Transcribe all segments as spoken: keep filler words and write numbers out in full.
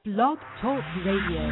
Blog Talk Radio.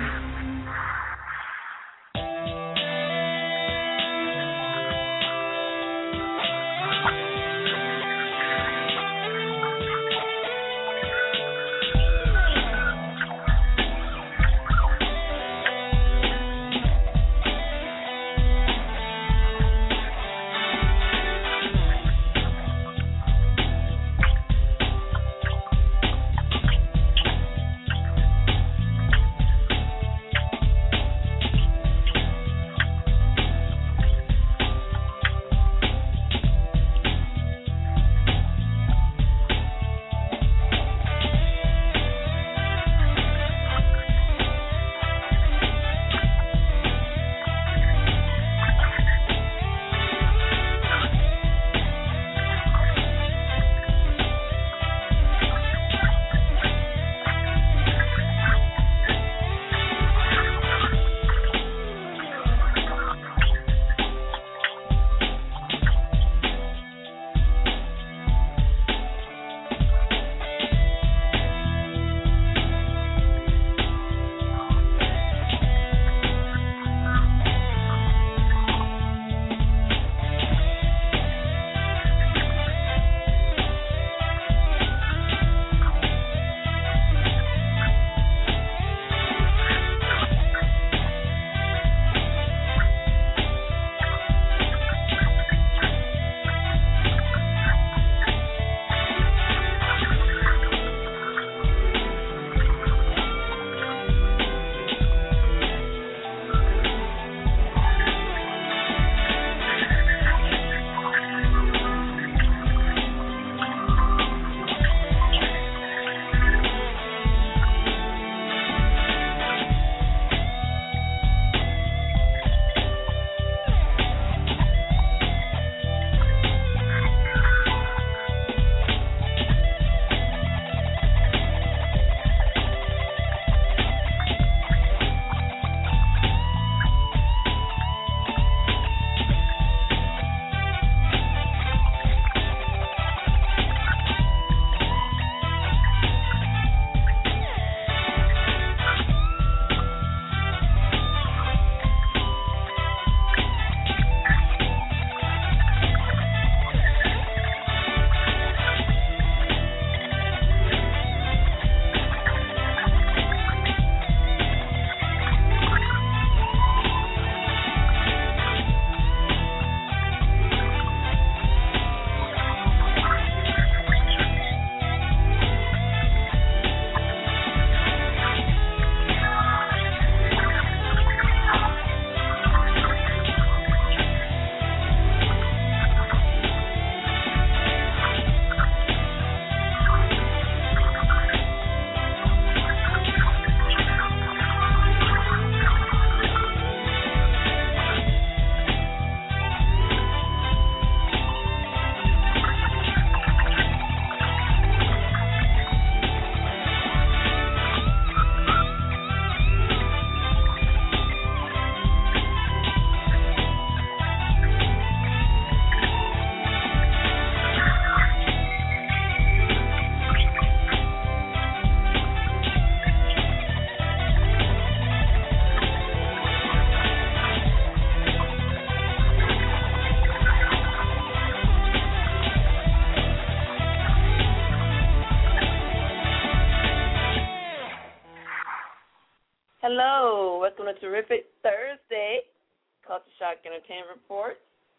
Hello, welcome to Terrific Thursday, Culture Shock Entertainment Report.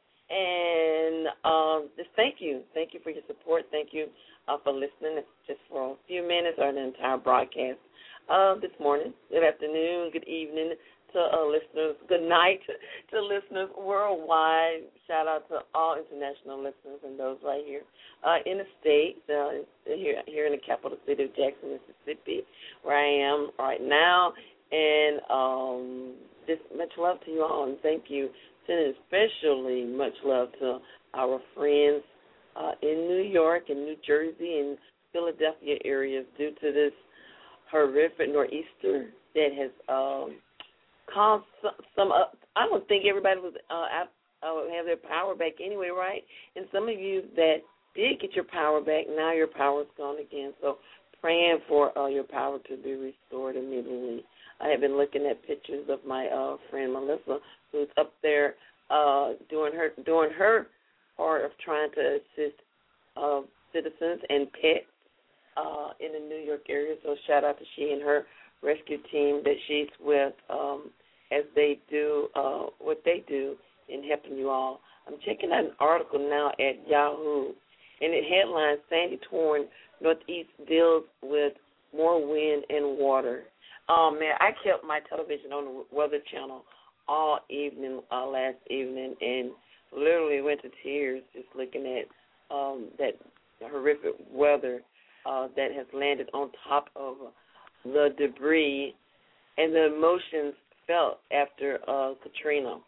And um, just thank you. Thank you for your support. Thank you uh, for listening just for a few minutes or the entire broadcast uh, this morning. Good afternoon, good evening to uh, listeners. Good night to listeners worldwide. Shout out to all international listeners and those right here uh, in the state, uh, here, here in the capital city of Jackson, Mississippi, where I am right now. And um, just much love to you all, and thank you. Sending especially much love to our friends uh, in New York and New Jersey and Philadelphia areas due to this horrific nor'easter that has um, caused some, some uh, I don't think everybody was uh, uh, have their power back anyway, right? And some of you that did get your power back, now your power is gone again. So praying for uh, your power to be restored immediately. I have been looking at pictures of my uh, friend Melissa, who's up there uh, doing her doing her part of trying to assist uh, citizens and pets uh, in the New York area. So shout out to she and her rescue team that she's with um, as they do uh, what they do in helping you all. I'm checking out an article now at Yahoo, and it headlines, Sandy torn Northeast deals with more wind and water. Oh, man, I kept my television on the Weather Channel all evening, uh, last evening, and literally went to tears just looking at um, that horrific weather uh, that has landed on top of the debris and the emotions felt after uh, Katrina.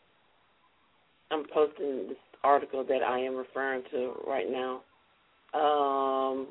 I'm posting this article that I am referring to right now. Um,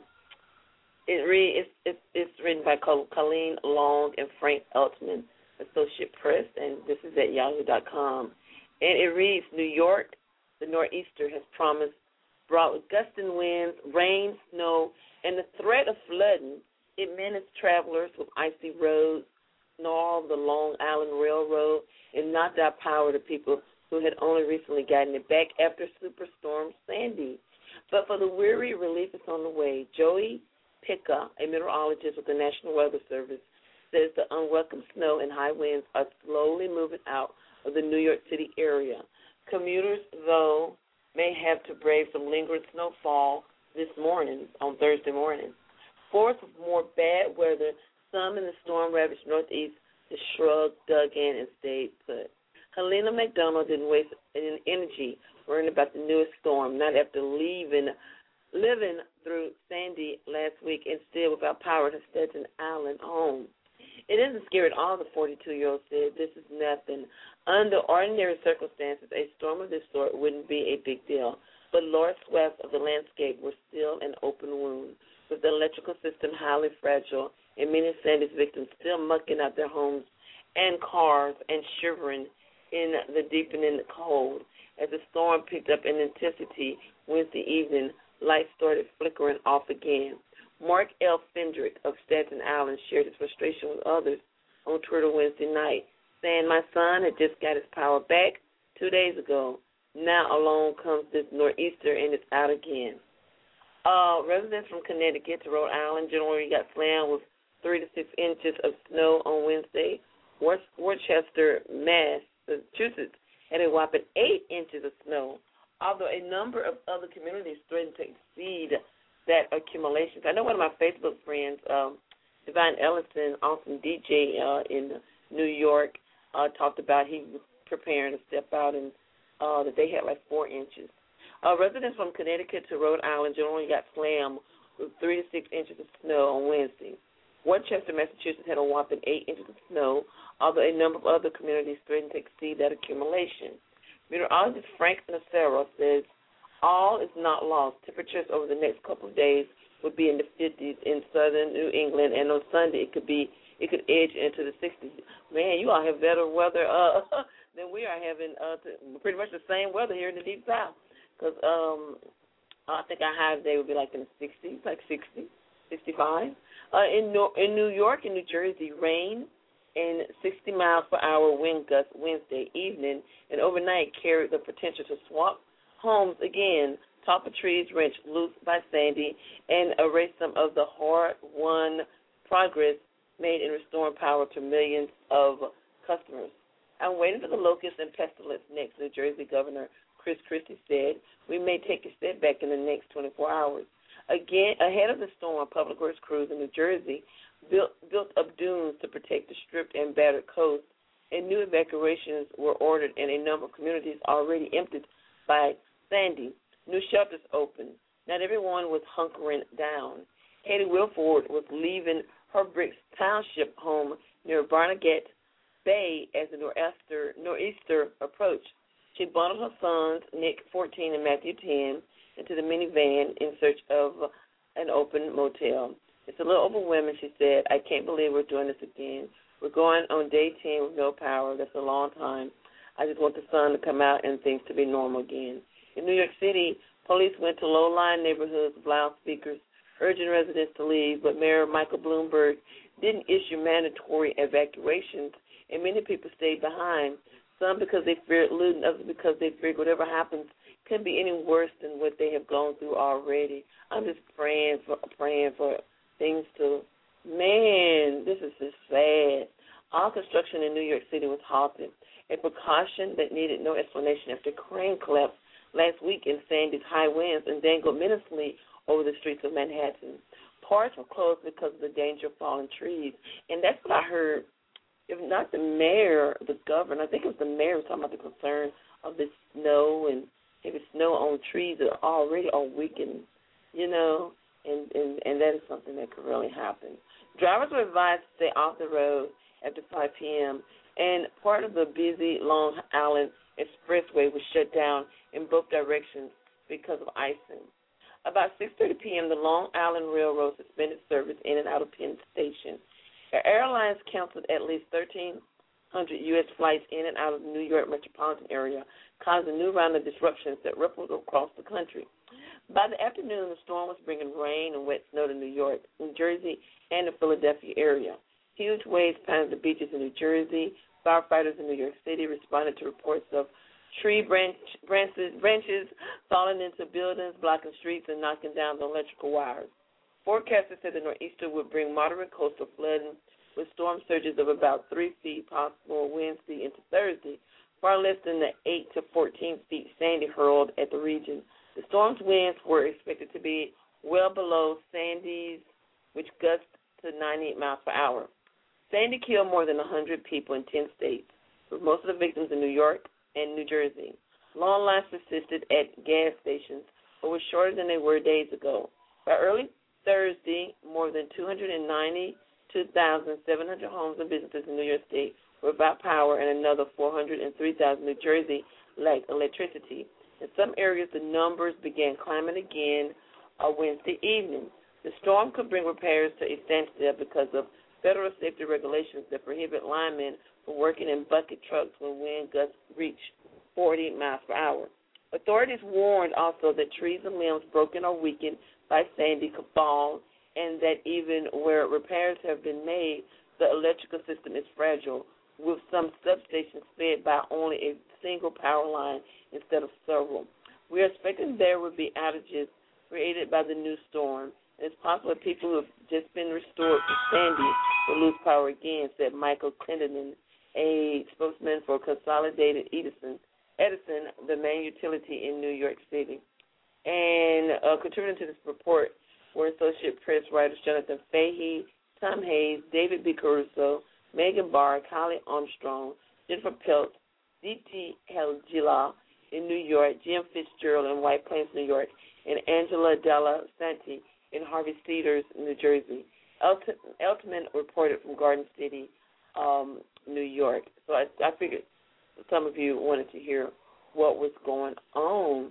it re, it's, it's, it's written by Colleen Long and Frank Eltman, Associate Press, and this is at yahoo dot com. And it reads, New York, the Nor'easter has promised, brought gusting winds, rain, snow, and the threat of flooding. It menaced travelers with icy roads, gnarled the Long Island Railroad, and knocked out power to people who had only recently gotten it back after Superstorm Sandy. But for the weary, relief is on the way. Joey Picca, a meteorologist with the National Weather Service, says the unwelcome snow and high winds are slowly moving out of the New York City area. Commuters, though, may have to brave some lingering snowfall this morning, on Thursday morning. Forced with more bad weather, some in the storm-ravaged Northeast just shrugged, dug in, and stayed put. Helena McDonald didn't waste any energy worrying about the newest storm, not after leaving, living through Sandy last week, instead without power to Staten Island home. It isn't scary at all, the forty-two-year-old said. This is nothing. Under ordinary circumstances, a storm of this sort wouldn't be a big deal, but large swaths of the landscape were still an open wound, with the electrical system highly fragile and many of Sandy's victims still mucking out their homes and cars and shivering in the deepening cold. As the storm picked up in intensity Wednesday evening, lights started flickering off again. Mark L. Fendrick of Staten Island shared his frustration with others on Twitter Wednesday night, saying, my son had just got his power back two days ago. Now along comes this nor'easter and it's out again. Uh, residents from Connecticut to Rhode Island generally got slammed with three to six inches of snow on Wednesday. Worcester, Massachusetts had a whopping eight inches of snow, although a number of other communities threatened to exceed that accumulation. I know one of my Facebook friends, um, Divine Ellison, awesome D J uh, in New York, uh, talked about he was preparing to step out and uh, that they had like four inches. Uh, residents from Connecticut to Rhode Island generally got slammed with three to six inches of snow on Wednesday. Worcester, Massachusetts had a whopping eight inches of snow, although a number of other communities threatened to exceed that accumulation. Meteorologist Frank Nacero says all is not lost. Temperatures over the next couple of days would be in the fifties in southern New England, and on Sunday it could be it could edge into the sixties. Man, you all have better weather uh, than we are having. Uh, pretty much the same weather here in the Deep South, because um, I think our high today would be like in the sixties, like sixty, sixty-five. Uh, in in New York and New Jersey, rain and sixty miles per hour wind gusts Wednesday evening and overnight carried the potential to swamp homes again, top of trees wrenched loose by Sandy, and erase some of the hard-won progress made in restoring power to millions of customers. I'm waiting for the locusts and pestilence next, New Jersey Governor Chris Christie said. We may take a step back in the next twenty-four hours. Again, ahead of the storm, Public Works crews in New Jersey built, built up dunes to protect the stripped and battered coast, and new evacuations were ordered in a number of communities already emptied by Sandy. New shelters opened. Not everyone was hunkering down. Katie Wilford was leaving her Bricks Township home near Barnegat Bay as the nor'easter, nor'easter approached. She bundled her sons, Nick, fourteen, and Matthew, ten, into the minivan in search of an open motel. It's a little overwhelming, she said. I can't believe we're doing this again. We're going on day ten with no power. That's a long time. I just want the sun to come out and things to be normal again. In New York City, police went to low-lying neighborhoods with loudspeakers, urging residents to leave, but Mayor Michael Bloomberg didn't issue mandatory evacuations, and many people stayed behind, some because they feared looting, others because they feared whatever happens couldn't be any worse than what they have gone through already. I'm just praying for praying for things to, man, this is just sad. All construction in New York City was halted, a precaution that needed no explanation after a crane collapsed last week in Sandy's high winds and dangled menacingly over the streets of Manhattan. Parts were closed because of the danger of falling trees, and that's what I heard. If not the mayor, the governor, I think it was the mayor was talking about the concern of the snow and maybe snow on trees that already are weakened, you know, and, and, and that is something that could really happen. Drivers were advised to stay off the road after five p.m., and part of the busy Long Island Expressway was shut down in both directions because of icing. About six thirty p.m., the Long Island Railroad suspended service in and out of Penn Station. The airlines canceled at least thirteen hundred U S flights in and out of the New York metropolitan area, causing a new round of disruptions that rippled across the country. By the afternoon, the storm was bringing rain and wet snow to New York, New Jersey, and the Philadelphia area. Huge waves pounded the beaches in New Jersey. Firefighters in New York City responded to reports of tree branch, branches, branches falling into buildings, blocking streets, and knocking down the electrical wires. Forecasters said the nor'easter would bring moderate coastal flooding with storm surges of about three feet possible Wednesday into Thursday, far less than the eight to fourteen feet Sandy hurled at the region. The storm's winds were expected to be well below Sandy's, which gusted to ninety-eight miles per hour. Sandy killed more than one hundred people in ten states, with most of the victims in New York and New Jersey. Long lines persisted at gas stations, but were shorter than they were days ago. By early Thursday, more than two hundred ninety-two thousand seven hundred homes and businesses in New York State were without power, and another four hundred three thousand New Jersey lacked electricity. In some areas, the numbers began climbing again on Wednesday evening. The storm could bring repairs to a standstill because of federal safety regulations that prohibit linemen from working in bucket trucks when wind gusts reach forty miles per hour. Authorities warned also that trees and limbs broken or weakened by Sandy could fall, and that even where repairs have been made, the electrical system is fragile, with some substations fed by only a single power line instead of several. We are expecting there will be outages created by the new storm. It's possible that people who have just been restored to Sandy will lose power again, said Michael Clendenin, a spokesman for Consolidated Edison, Edison, the main utility in New York City. And uh, contributing to this report were Associate Press writers Jonathan Fahey, Tom Hayes, David B. Caruso, Megan Barr, Kylie Armstrong, Jennifer Pelt, D T Helgila in New York, Jim Fitzgerald in White Plains, New York, and Angela Della Santi in Harvey Cedars, New Jersey. Elton, Eltman reported from Garden City, um, New York. So I, I figured some of you wanted to hear what was going on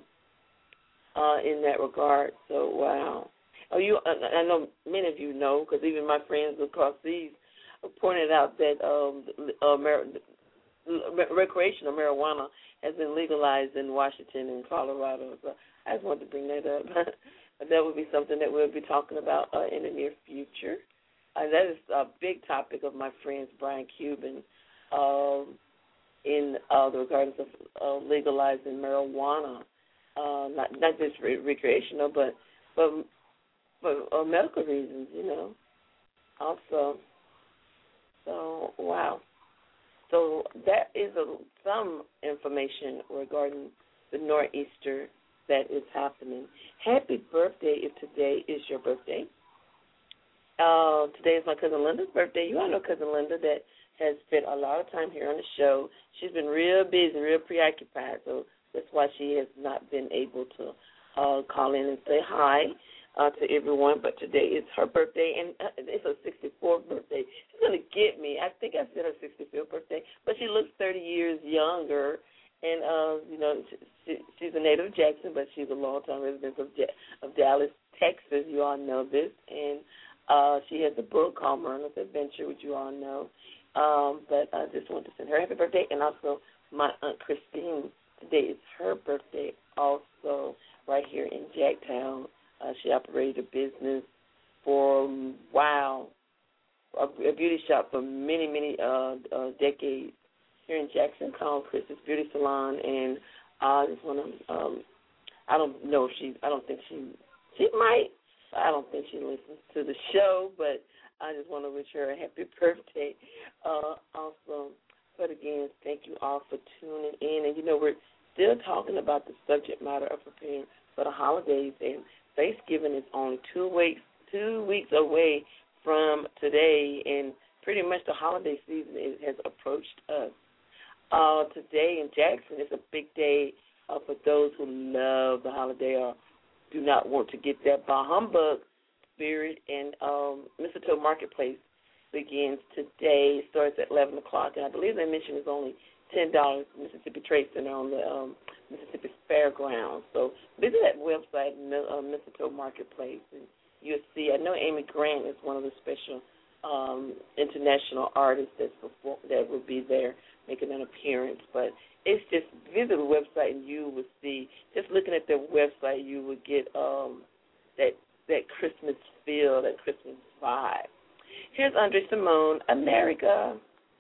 uh, in that regard. So, wow. Oh, you, I, I know many of you know, because even my friends across seas pointed out that um, uh, mar- recreational marijuana has been legalized in Washington and Colorado. So I just wanted to bring that up. That would be something that we'll be talking about uh, in the near future. Uh, that is a big topic of my friends Brian Cuban um, in uh, the regards of uh, legalizing marijuana, uh, not not just re- recreational, but but for uh, medical reasons, you know. Also, so wow. So that is a, some information regarding the nor'easter that is happening. Happy birthday if today is your birthday. Uh, today is my cousin Linda's birthday. You all know cousin Linda that has spent a lot of time here on the show. She's been real busy, real preoccupied, so that's why she has not been able to uh, call in and say hi uh, to everyone. But today is her birthday, and uh, it's her sixty-fourth birthday. She's going to get me. I think I said her sixty-fifth birthday, but she looks thirty years younger. And, uh, you know, she, she's a native of Jackson, but she's a longtime resident of, of Dallas, Texas. You all know this. And uh, she has a book called Myrna's Adventure, which you all know. Um, but I just wanted to send her happy birthday. And also my Aunt Christine, today is her birthday also right here in Jacktown. Uh, she operated a business for, wow, a, a beauty shop for many, many uh, uh, decades here in Jackson called Chris's Beauty Salon. And I just want to, um, I don't know if she, I don't think she, she might, I don't think she listens to the show, but I just want to wish her a happy birthday. Uh, also, but again, thank you all for tuning in. And, you know, we're still talking about the subject matter of preparing for the holidays, and Thanksgiving is only two weeks two weeks away from today, and pretty much the holiday season is, has approached us. Uh, today in Jackson is a big day uh, for those who love the holiday or do not want to get that bah humbug spirit. And um, Mistletoe Marketplace begins today. It starts at eleven o'clock, and I believe the admission is only ten dollars. Mississippi Trade Center on the um, Mississippi Fairgrounds. So visit that website, uh, Mistletoe Marketplace, and you'll see. I know Amy Grant is one of the special um, international artists that's perform, that will be there making an appearance. But it's just visit the website, and you will see. Just looking at their website, you will get um, that that Christmas feel, that Christmas vibe. Here's Andre Simone, America.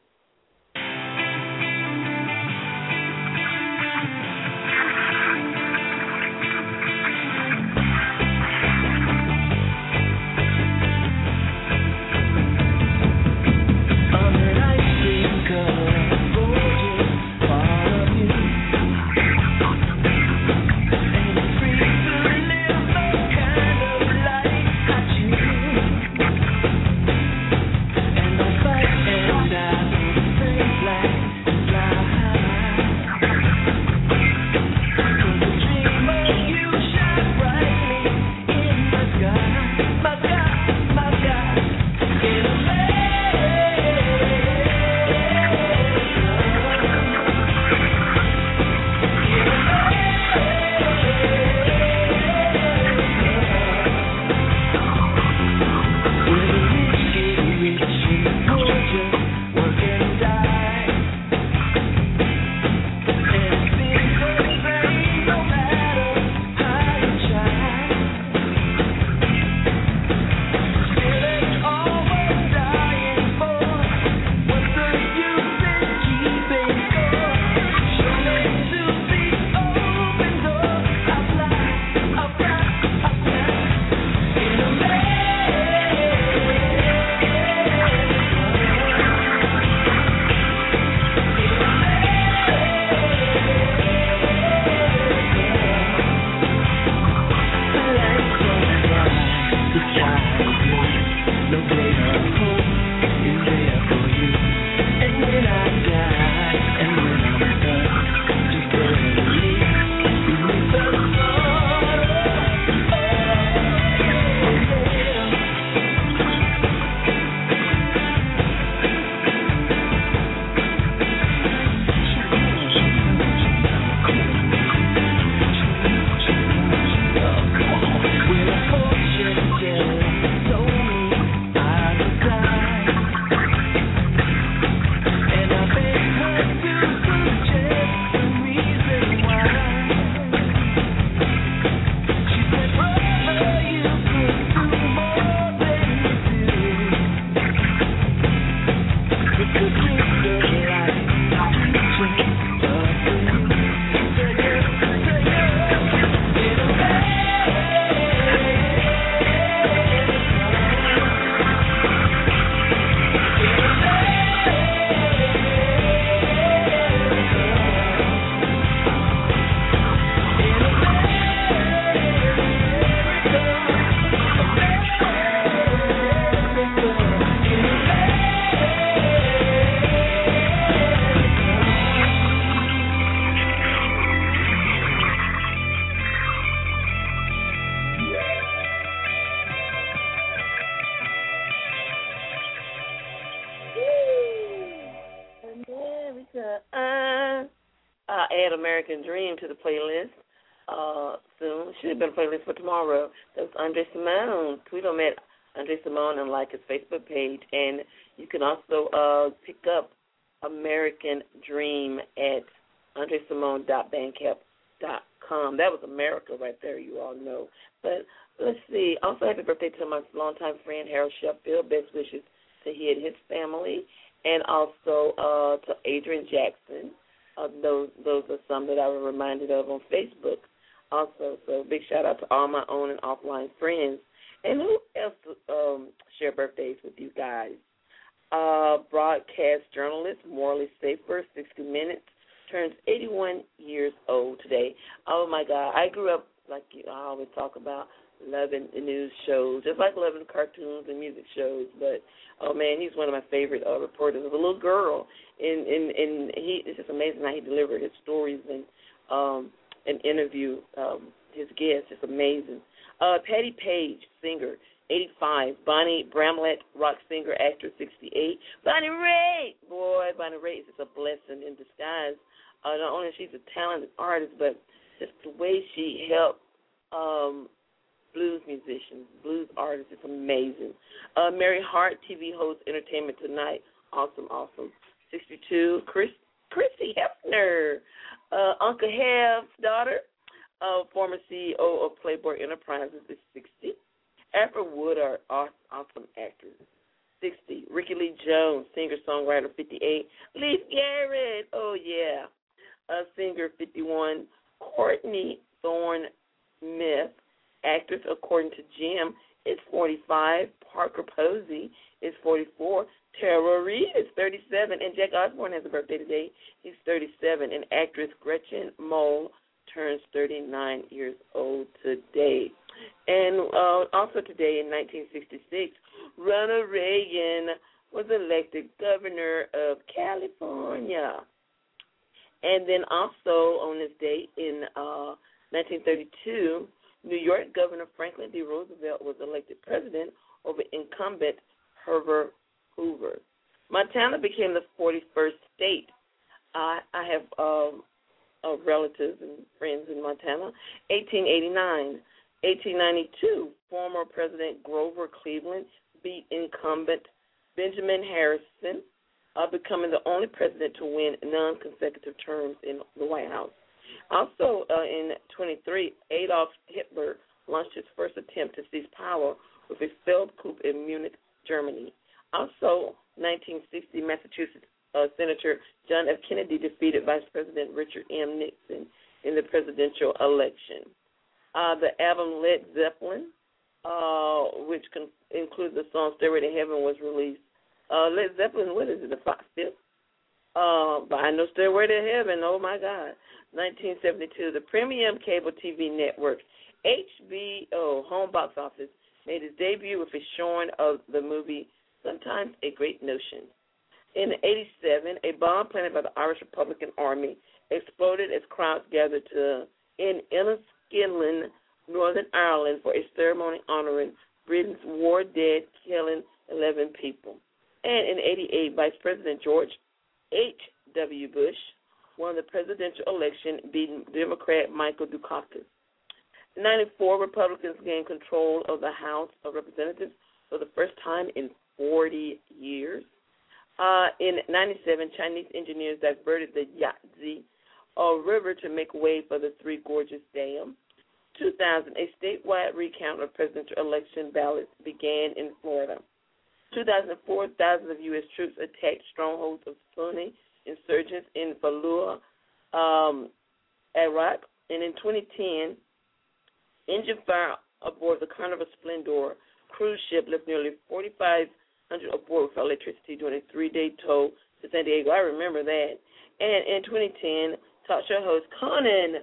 American Dream to the playlist uh, soon. Should have been a playlist for tomorrow. That's Andre Simone. Tweet him at Andre Simone and like his Facebook page. And you can also uh, pick up American Dream at andre simone dot bandcamp dot com. That was America right there, you all know. But let's see. Also, happy birthday to my longtime friend, Harold Sheffield. Best wishes to he and his family. And also uh, to Adrian Jackson. Uh, those those are some that I was reminded of on Facebook also. So big shout-out to all my own and offline friends. And who else um, share birthdays with you guys? Uh, broadcast journalist Morley Safer, sixty minutes, turns eighty-one years old today. Oh, my God. I grew up, like I always talk about, loving the news shows, just like loving cartoons and music shows. But, oh, man, he's one of my favorite uh, reporters. As a little girl, and, and, and he, it's just amazing how he delivered his stories and um, and interview um, his guests. It's amazing. Uh, Patty Page, singer, eighty-five. Bonnie Bramlett, rock singer, actress, sixty-eight. Bonnie Raitt, boy, Bonnie Raitt is a blessing in disguise. Uh, not only is she a talented artist, but just the way she helped um, blues musicians, blues artists, is amazing. Uh, Mary Hart, T V host, Entertainment Tonight, awesome, awesome. sixty-two. Chris, Chrissy Hefner, uh, Uncle Heb's daughter, uh, former C E O of Playboy Enterprises, is sixty. Afra Woodard, awesome actress, sixty. Ricky Lee Jones, singer-songwriter, fifty-eight. Leif Garrett, oh, yeah, a singer, fifty-one. Courtney Thorne Smith, actress, according to Jim, is forty-five. Parker Posey is forty-four. Tara Reid is thirty-seven. And Jack Osborne has a birthday today. He's thirty-seven. And actress Gretchen Mol turns thirty-nine years old today. And uh, also today in nineteen sixty-six, Ronald Reagan was elected governor of California. And then also on this day in uh, nineteen thirty-two, New York Governor Franklin D. Roosevelt was elected president over incumbent Herbert Hoover. Montana became the forty-first state. Uh, I have um, uh, relatives and friends in Montana. eighteen eighty-nine. eighteen ninety-two, former President Grover Cleveland beat incumbent Benjamin Harrison, uh, becoming the only president to win non-consecutive terms in the White House. Also uh, in twenty-three, Adolf Hitler launched his first attempt to seize power with a failed coup in Munich, Germany. Also, nineteen sixty, Massachusetts uh, Senator John F. Kennedy defeated Vice President Richard M. Nixon in the presidential election. Uh, the album Led Zeppelin, uh, which con- includes the song Stairway to Heaven, was released. Uh, Led Zeppelin, what is it, the fifth? Uh, but I know Stairway to Heaven, oh my God. nineteen seventy-two, the premium cable T V network H B O home box office made its debut with a showing of the movie Sometimes a Great Notion. In eighty-seven, a bomb planted by the Irish Republican Army exploded as crowds gathered to in Enniskillen, Northern Ireland, for a ceremony honoring Britain's war dead, killing eleven people. And in eighty-eight, Vice President George H W. Bush won the presidential election, beating Democrat Michael Dukakis. In ninety-four, Republicans gained control of the House of Representatives for the first time in forty years. Uh, in ninety-seven, Chinese engineers diverted the Yangtze uh, River to make way for the Three Gorges Dam. two thousand, a statewide recount of presidential election ballots began in Florida. two thousand four, thousands of U S troops attacked strongholds of Sunni insurgents in Fallujah, um, Iraq. And in twenty ten, engine fire aboard the Carnival Splendor cruise ship left nearly forty-five hundred aboard with electricity during a three-day tow to San Diego. I remember that. And in twenty ten, talk show host Conan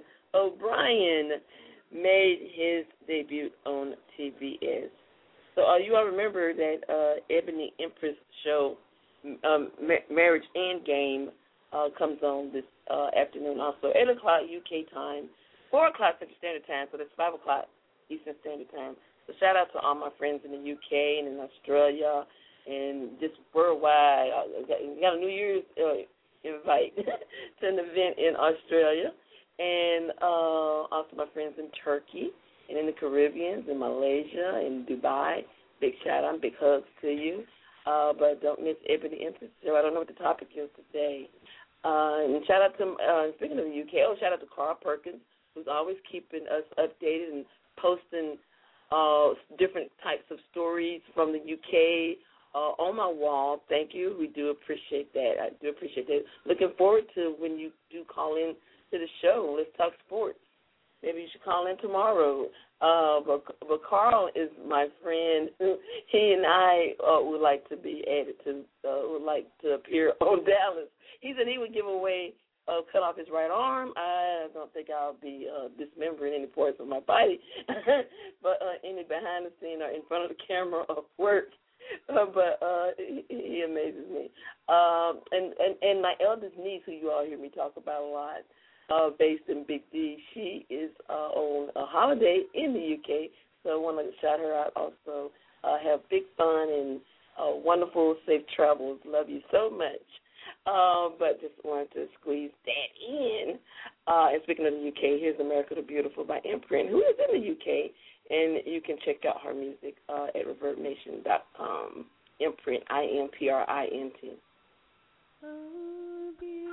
O'Brien made his debut on T B S. So uh, you all remember that uh, Ebony Empress show, um, Ma- Marriage Endgame, uh, comes on this uh, afternoon also. eight o'clock U K time, four o'clock Central Standard Time, so that's five o'clock Eastern Standard Time. So shout out to all my friends in the U K and in Australia and just worldwide. We got a New Year's uh, invite to an event in Australia. And uh, also my friends in Turkey and in the Caribbean, in Malaysia, in Dubai. Big shout out, big hugs to you. Uh, but don't miss Ebony Empress Show. I don't know what the topic is today. Uh, and shout out to, uh, speaking of the U K, oh, shout out to Carl Perkins, who's always keeping us updated and posting uh, different types of stories from the U K uh, on my wall. Thank you. We do appreciate that. I do appreciate that. Looking forward to when you do call in to the show. Let's talk sports. Maybe you should call in tomorrow. Uh, but, but Carl is my friend. He and I uh, would like to be added to, uh, would like to appear on Dallas. He said he would give away, uh, cut off his right arm. I don't think I'll be uh, dismembering any parts of my body. But uh, any behind the scene or in front of the camera of work. Uh, but uh, he, he amazes me. Um, and, and, and my eldest niece, who you all hear me talk about a lot, Uh, based in Big D. She is uh, on a holiday in the U K, so I want to shout her out also. Uh, have big fun and uh, wonderful, safe travels. Love you so much. Uh, but just wanted to squeeze that in. Uh, and speaking of the U K, here's America the Beautiful by Imprint, who is in the U K, and you can check out her music uh, at reverb nation dot com. Imprint, I M P R I N T. Oh,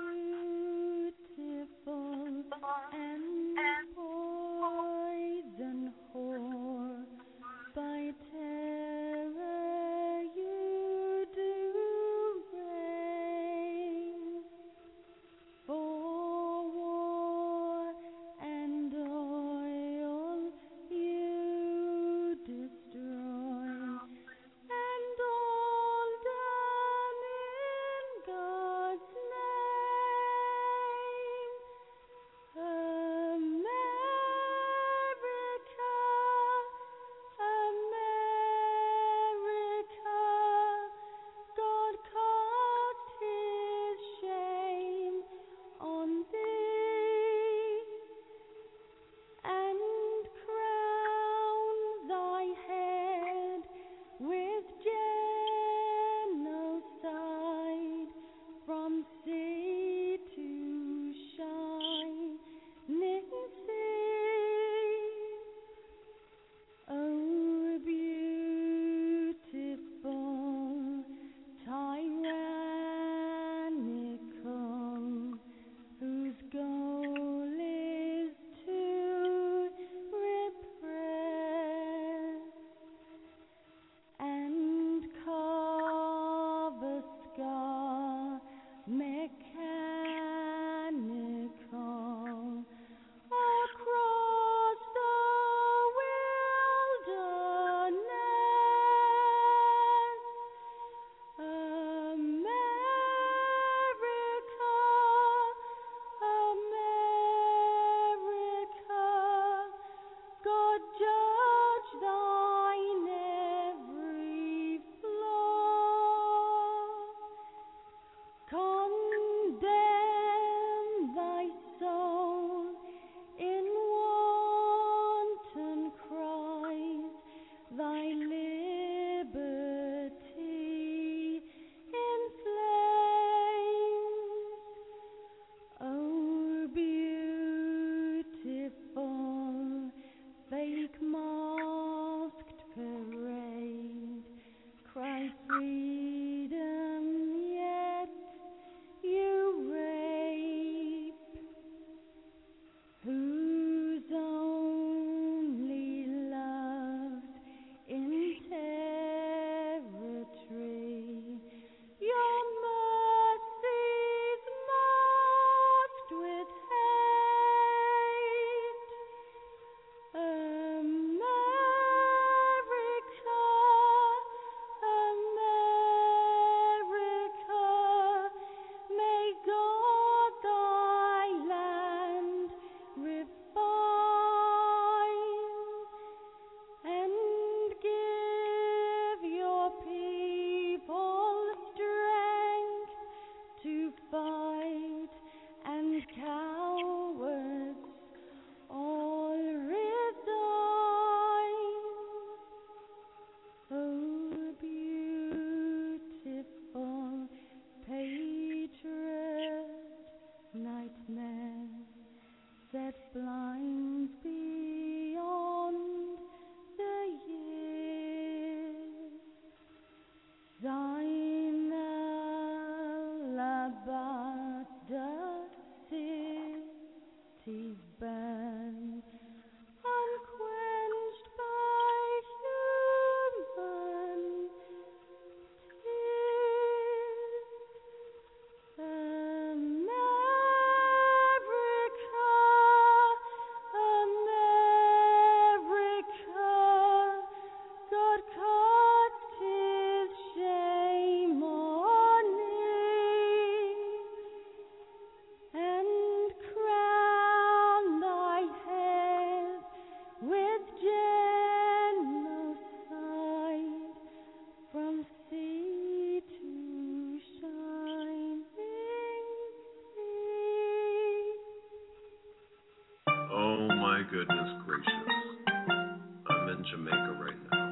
beautiful and poison whore, by terror you do reign, for war and oil you destroy, and all done in God's name. America, America, God cast his shame on thee, and crown thy head with genocide, goodness gracious. I'm in Jamaica right now.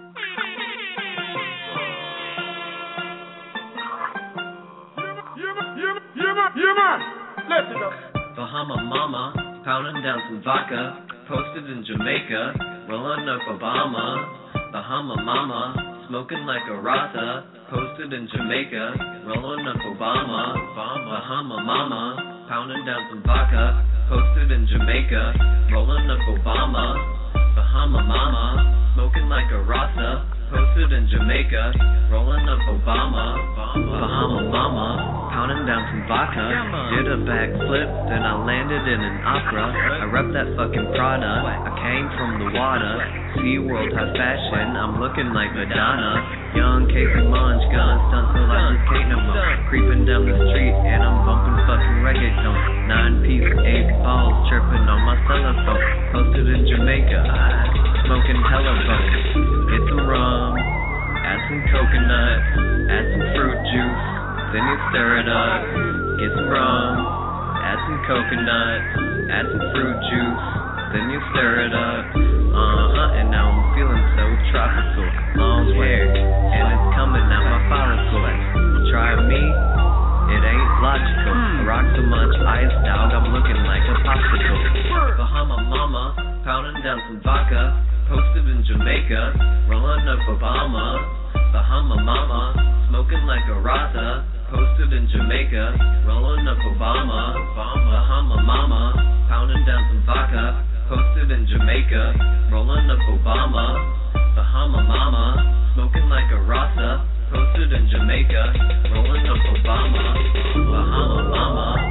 Yeah, man. Let's go. Bahama Mama, pounding down some vodka, posted in Jamaica, rolling up Obama. Bahama Mama, smoking like a Rasta, posted in Jamaica, rolling up Obama. Bahama Mama, pounding down some vodka, posted in Jamaica, rolling up Obama. Bahama Mama, smoking like a Rasta, posted in Jamaica, rolling up Obama. Bahama Mama, pounding down some vodka, did a backflip, then I landed in an opera. I rep that fucking Prada, I came from the water. SeaWorld high fashion, I'm looking like Madonna. Young Casey Munch, gun stunt till I just can't no more. Creeping down the street and I'm bumping fucking reggaeton. Nine piece, eight balls, chirping on my telephone. Posted in Jamaica, smoking hella bones. Get some rum, add some coconut, add some fruit juice, then you stir it up. Get some rum, add some coconut, add some fruit juice, then you stir it up. Uh-huh, and now I'm feeling so tropical. Long hair, and it's coming out my follicles. Try me, it ain't logical. I rock so much ice, dog, I'm looking like a popsicle. Bahama Mama, pounding down some vodka, posted in Jamaica, rolling up Obama. Bahama Mama, smoking like a Rasta, posted in Jamaica, rolling up Obama. Bahama Mama, pounding down some vodka, posted in Jamaica, rolling up Obama. Bahama Mama, smoking like a Rasta, posted in Jamaica, rolling up Obama. Bahama Mama.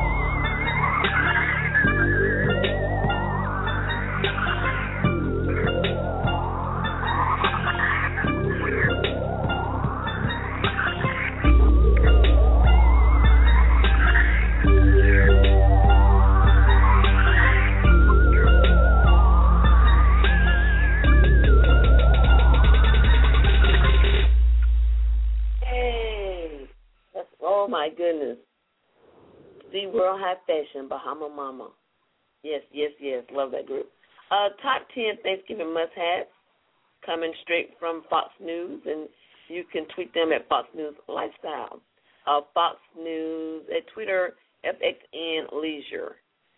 Oh my goodness. SeaWorld High Fashion, Bahama Mama. Yes, yes, yes. Love that group. Uh, top ten Thanksgiving must-haves coming straight from Fox News, and you can tweet them at Fox News Lifestyle. Uh, Fox News at Twitter, F X N Leisure.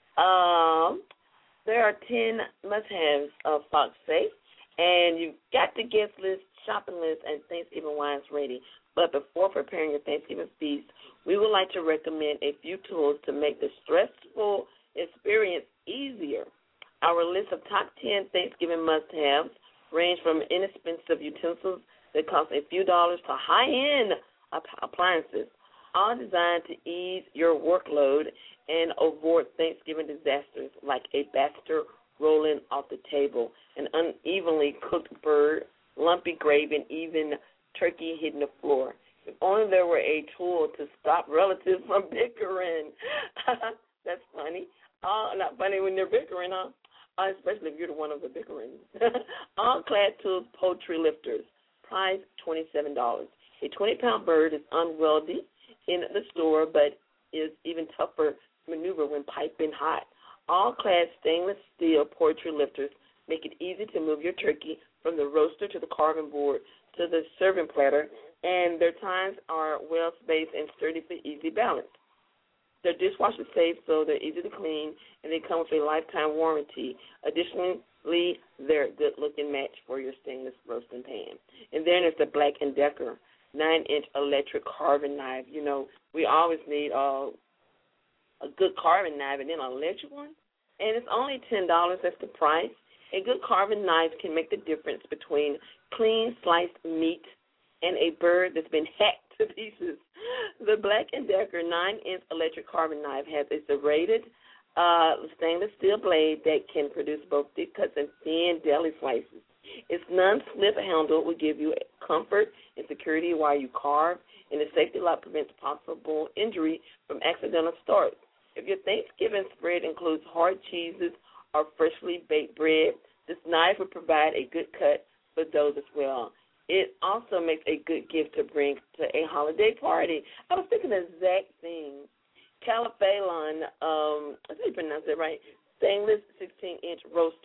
Um, there are ten must-haves of Fox Safe, and you've got the guest list, shopping list, and Thanksgiving wines ready. But before preparing your Thanksgiving feast, we would like to recommend a few tools to make the stressful experience easier. Our list of top ten Thanksgiving must-haves range from inexpensive utensils that cost a few dollars to high-end appliances, all designed to ease your workload and avoid Thanksgiving disasters like a bastard rolling off the table, an unevenly cooked bird, lumpy gravy, and even turkey hitting the floor. If only there were a tool to stop relatives from bickering. That's funny. Uh, not funny when they're bickering, huh? Uh, especially if you're the one of the bickering. All Clad Tools poultry lifters, price twenty-seven dollars. A twenty-pound bird is unwieldy in the store, but is even tougher to maneuver when piping hot. All Clad stainless steel poultry lifters make it easy to move your turkey from the roaster to the carving board to the serving platter, and their tines are well spaced and sturdy for easy balance. They're dishwasher safe, so they're easy to clean, and they come with a lifetime warranty. Additionally, they're a good-looking match for your stainless roasting pan. And then there's the Black and Decker nine-inch electric carving knife. You know, we always need uh, a good carving knife and then an electric one, and it's only ten dollars. That's the price. A good carving knife can make the difference between clean sliced meat and a bird that's been hacked to pieces. The Black and Decker nine-inch electric carving knife has a serrated uh, stainless steel blade that can produce both thick cuts and thin deli slices. Its non-slip handle will give you comfort and security while you carve, and the safety lock prevents possible injury from accidental starts. If your Thanksgiving spread includes hard cheeses or freshly baked bread, this knife will provide a good cut for those as well. It also makes a good gift to bring to a holiday party. I was thinking the exact thing. Caliphalon, um, I think you pronounce it right, stainless sixteen-inch roaster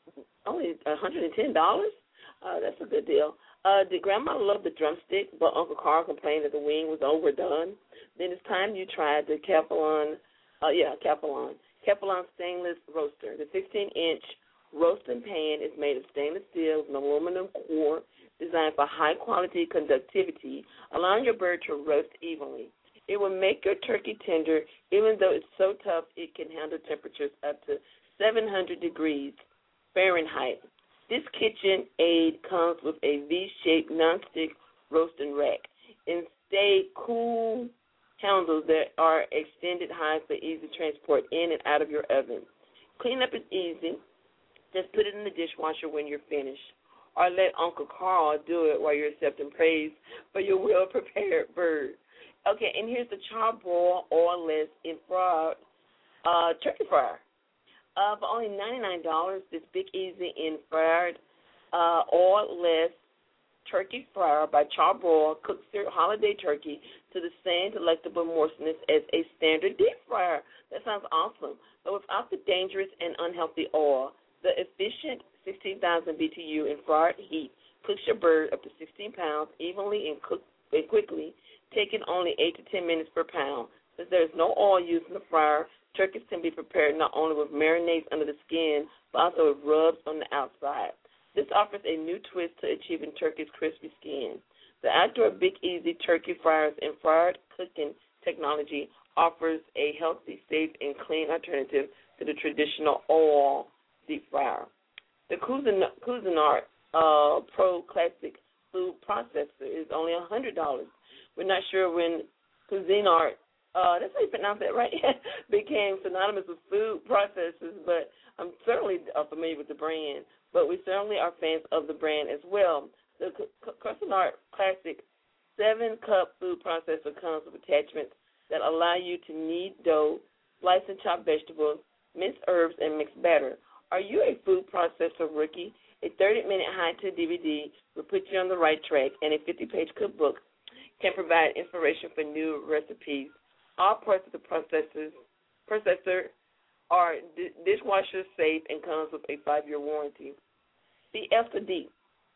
only one hundred ten dollars. Uh, that's a good deal. Uh, did Grandma love the drumstick, but Uncle Carl complained that the wing was overdone? Then it's time you tried the Kefalon, uh, yeah, Kefalon, Kefalon stainless roaster. The sixteen-inch roasting pan is made of stainless steel with an aluminum core designed for high-quality conductivity, allowing your bird to roast evenly. It will make your turkey tender, even though it's so tough it can handle temperatures up to seven hundred degrees Fahrenheit. This kitchen aid comes with a V-shaped nonstick roasting rack and stay cool handles that are extended high for easy transport in and out of your oven. Cleanup is easy. Just put it in the dishwasher when you're finished, or let Uncle Carl do it while you're accepting praise for your well-prepared bird. Okay, and here's the charbroil oilless infrared uh, turkey fryer. Uh, for only ninety-nine dollars, this Big Easy infrared uh, oilless turkey fryer by Charbroil cooks your holiday turkey to the same delectable moistness as a standard deep fryer. That sounds awesome. But without the dangerous and unhealthy oil, the efficient sixteen thousand B T U infrared heat cooks your bird up to sixteen pounds evenly and, cook, and quickly, taking only eight to ten minutes per pound. Since there is no oil used in the fryer, turkeys can be prepared not only with marinades under the skin, but also with rubs on the outside. This offers a new twist to achieving turkey's crispy skin. The outdoor Big Easy turkey fryer's infrared cooking technology offers a healthy, safe, and clean alternative to the traditional oil deep fryer. The Cuisinart uh, Pro Classic Food Processor is only one hundred dollars. We're not sure when Cuisinart Uh, that's how you pronounce that, right? became synonymous with food processors, but I'm certainly uh, familiar with the brand. But we certainly are fans of the brand as well. The Cuisinart Classic seven-cup food processor comes with attachments that allow you to knead dough, slice and chop vegetables, mince herbs, and mix batter. Are you a food processor rookie? A thirty-minute high-tech D V D will put you on the right track, and a fifty-page cookbook can provide inspiration for new recipes. All parts of the processors, processor are d- dishwasher safe and comes with a five-year warranty. The Elsa Deep,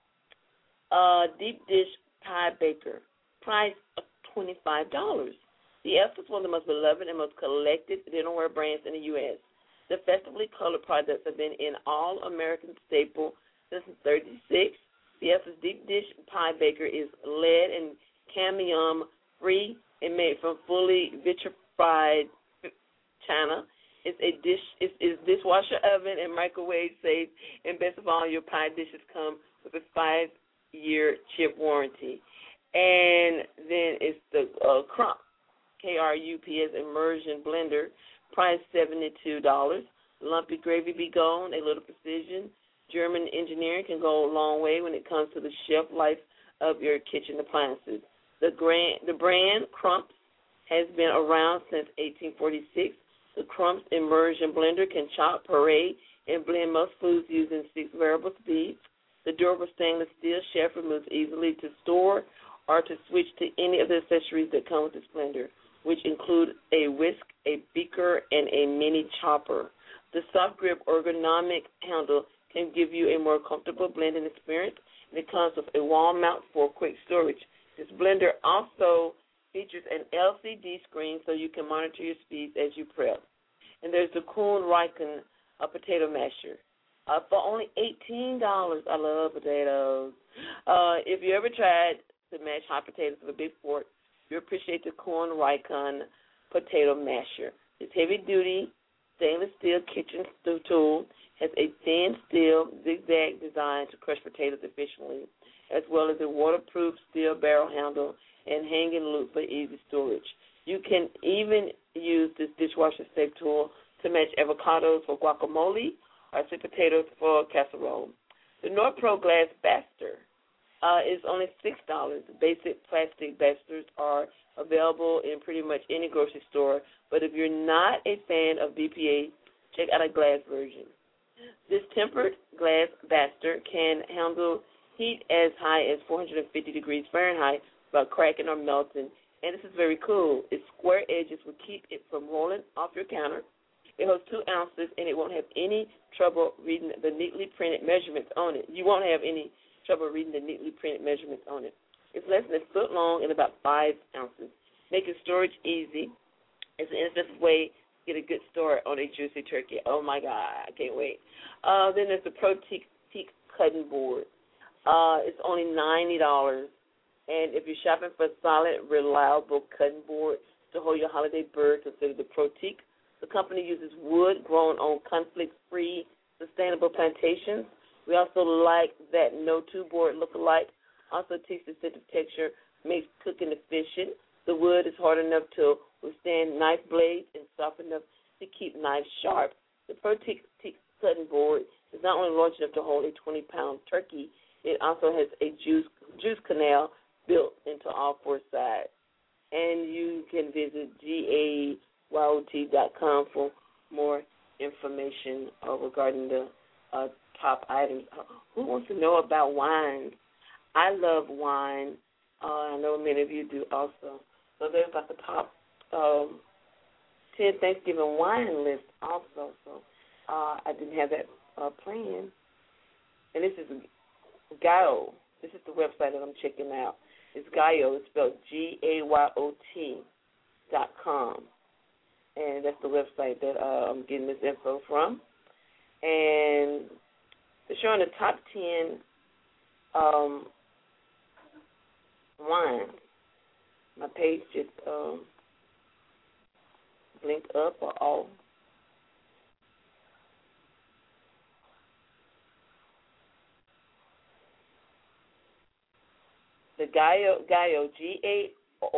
uh, deep dish pie baker, price of twenty-five dollars. The Elsa is one of the most beloved and most collected dinnerware brands in the U S The festively colored products have been an all-American staple since thirty-six. The Elsa's deep dish pie baker is lead and cadmium-free and made from fully vitrified china. It's a dish. It's, it's dishwasher oven and microwave safe. And best of all, your pie dishes come with a five-year chip warranty. And then it's the uh, Crump, K R U P S immersion blender, price seventy-two dollars. Lumpy gravy be gone. A little precision. German engineering can go a long way when it comes to the shelf life of your kitchen appliances. The, grand, the brand Crumps has been around since eighteen forty-six. The Crumps immersion blender can chop, puree, and blend most foods using six variable speeds. The durable stainless steel shelf removes easily to store or to switch to any of the accessories that come with this blender, which include a whisk, a beaker, and a mini chopper. The soft grip ergonomic handle can give you a more comfortable blending experience, and it comes with a wall mount for quick storage. This blender also features an L C D screen so you can monitor your speeds as you prep. And there's the Kuhn Raiken uh, potato masher. Uh, for only eighteen dollars, I love potatoes. Uh, if you ever tried to mash hot potatoes with a big fork, you'll appreciate the Kuhn Raiken potato masher. This heavy-duty stainless steel kitchen tool has a thin steel zigzag design to crush potatoes efficiently, as well as a waterproof steel barrel handle and hanging loop for easy storage. You can even use this dishwasher-safe tool to mash avocados for guacamole or sweet potatoes for casserole. The Norpro Glass Baster uh, is only six dollars. Basic plastic basters are available in pretty much any grocery store, but if you're not a fan of B P A, check out a glass version. This tempered glass baster can handle heat as high as four hundred fifty degrees Fahrenheit without cracking or melting, and this is very cool. Its square edges will keep it from rolling off your counter, It holds two ounces, and it won't have any trouble reading the neatly printed measurements on it. You won't have any trouble reading the neatly printed measurements on it. It's less than a foot long and about five ounces, making storage easy. It's an inexpensive way to get a good start on a juicy turkey. Oh, my God, I can't wait. Uh, then there's the Pro-Teak cutting board. Uh, it's only ninety dollars. And if you're shopping for a solid, reliable cutting board to hold your holiday bird, consider the Pro-Teak. The company uses wood grown on conflict-free, sustainable plantations. We also like that no-two board look-alike. Also, Teak's distinctive texture makes cooking efficient. The wood is hard enough to withstand knife blades and soft enough to keep knives sharp. The Pro-Teak cutting board is not only large enough to hold a twenty-pound turkey, it also has a juice juice canal built into all four sides. And you can visit G A Y O T dot com for more information uh, regarding the uh, top items. Uh, who wants to know about wine? I love wine. Uh, I know many of you do also. So there's like the top um, ten Thanksgiving wine list also. So uh, I didn't have that uh, planned. And this is Gayot. This is the website that I'm checking out. It's Gayot. It's spelled G A Y O T dot com. And that's the website that uh, I'm getting this info from. And they're showing the top ten um, wines. My page just um, blinked up or off. The Gayot, Gayot, G A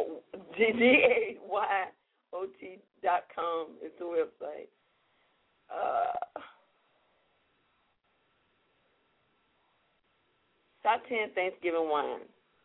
Y O T dot com is the website. Uh, top ten Thanksgiving wines.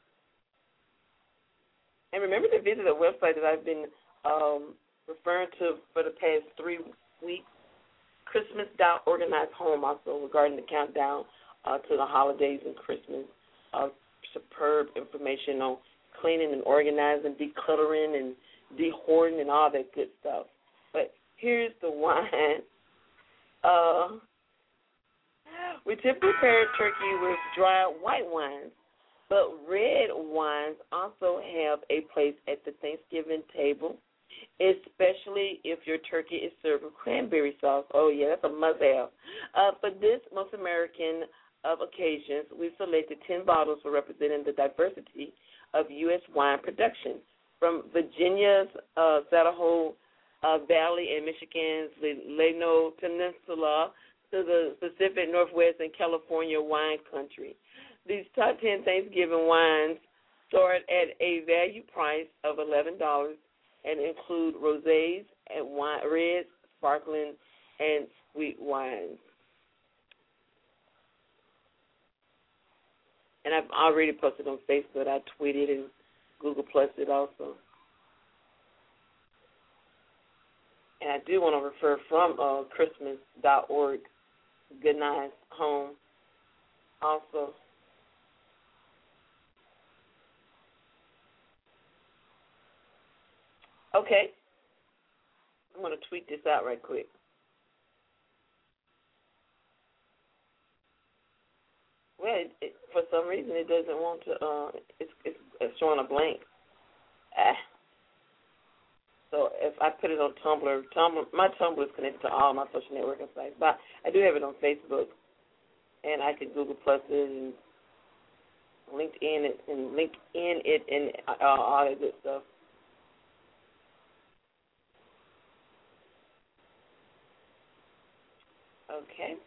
And remember to visit a website that I've been um, referring to for the past three weeks, Christmas dot organized home, also regarding the countdown uh, to the holidays and Christmas. Uh, superb information on cleaning and organizing, decluttering and dehoarding and all that good stuff. But here's the wine. Uh, we typically pair turkey with dry white wines, but red wines also have a place at the Thanksgiving table, especially if your turkey is served with cranberry sauce. Oh, yeah, that's a must-have. Uh, for this most American of occasions, we've selected ten bottles for representing the diversity of U S wine production, from Virginia's uh, Sadaho uh, Valley and Michigan's Llano Peninsula to the Pacific Northwest and California wine country. These top ten Thanksgiving wines start at a value price of eleven dollars and include rosés and wine, reds, sparkling, and sweet wines. And I've already posted on Facebook. I tweeted and Google Plus it also. And I do want to refer from uh, Christmas dot org, Good Night Home, also. Okay. I'm going to tweet this out right quick. Well, it, it, for some reason, it doesn't want to, uh, it's, it's, it's showing a blank. Ah. So if I put it on Tumblr, Tumblr, my Tumblr is connected to all my social networking sites, but I do have it on Facebook, and I could Google Plus it and LinkedIn it and link in it and uh, all that good stuff. Okay.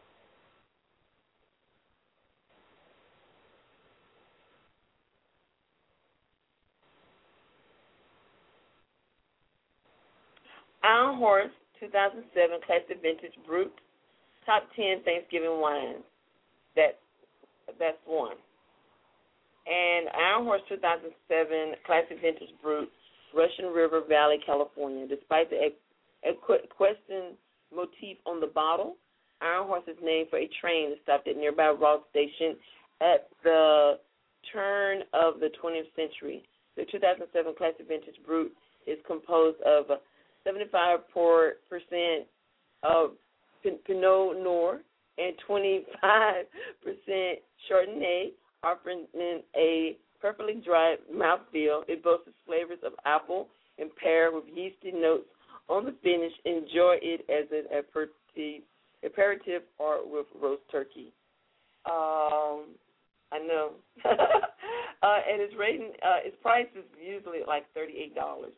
Iron Horse two thousand seven Classic Vintage Brut, top ten Thanksgiving wines. That, that's one. And Iron Horse two thousand seven Classic Vintage Brut, Russian River Valley, California. Despite the equestrian motif on the bottle, Iron Horse is named for a train that stopped at nearby Ross Station at the turn of the twentieth century. The two thousand seven Classic Vintage Brut is composed of seventy-five percent uh, Pinot Noir, and twenty-five percent Chardonnay, offering a perfectly dry mouthfeel. It boasts flavors of apple and pear with yeasty notes on the finish. Enjoy it as an aperitif, aperitif or with roast turkey. Um, I know. uh, and its rating, uh, its price is usually like thirty-eight dollars.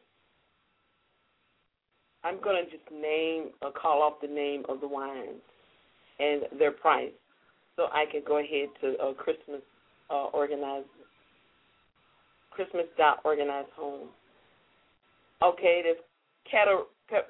I'm going to just name, uh, call off the name of the wines and their price, so I can go ahead to uh, Christmas uh, organize, Christmas dot organize home. Okay, there's Cata,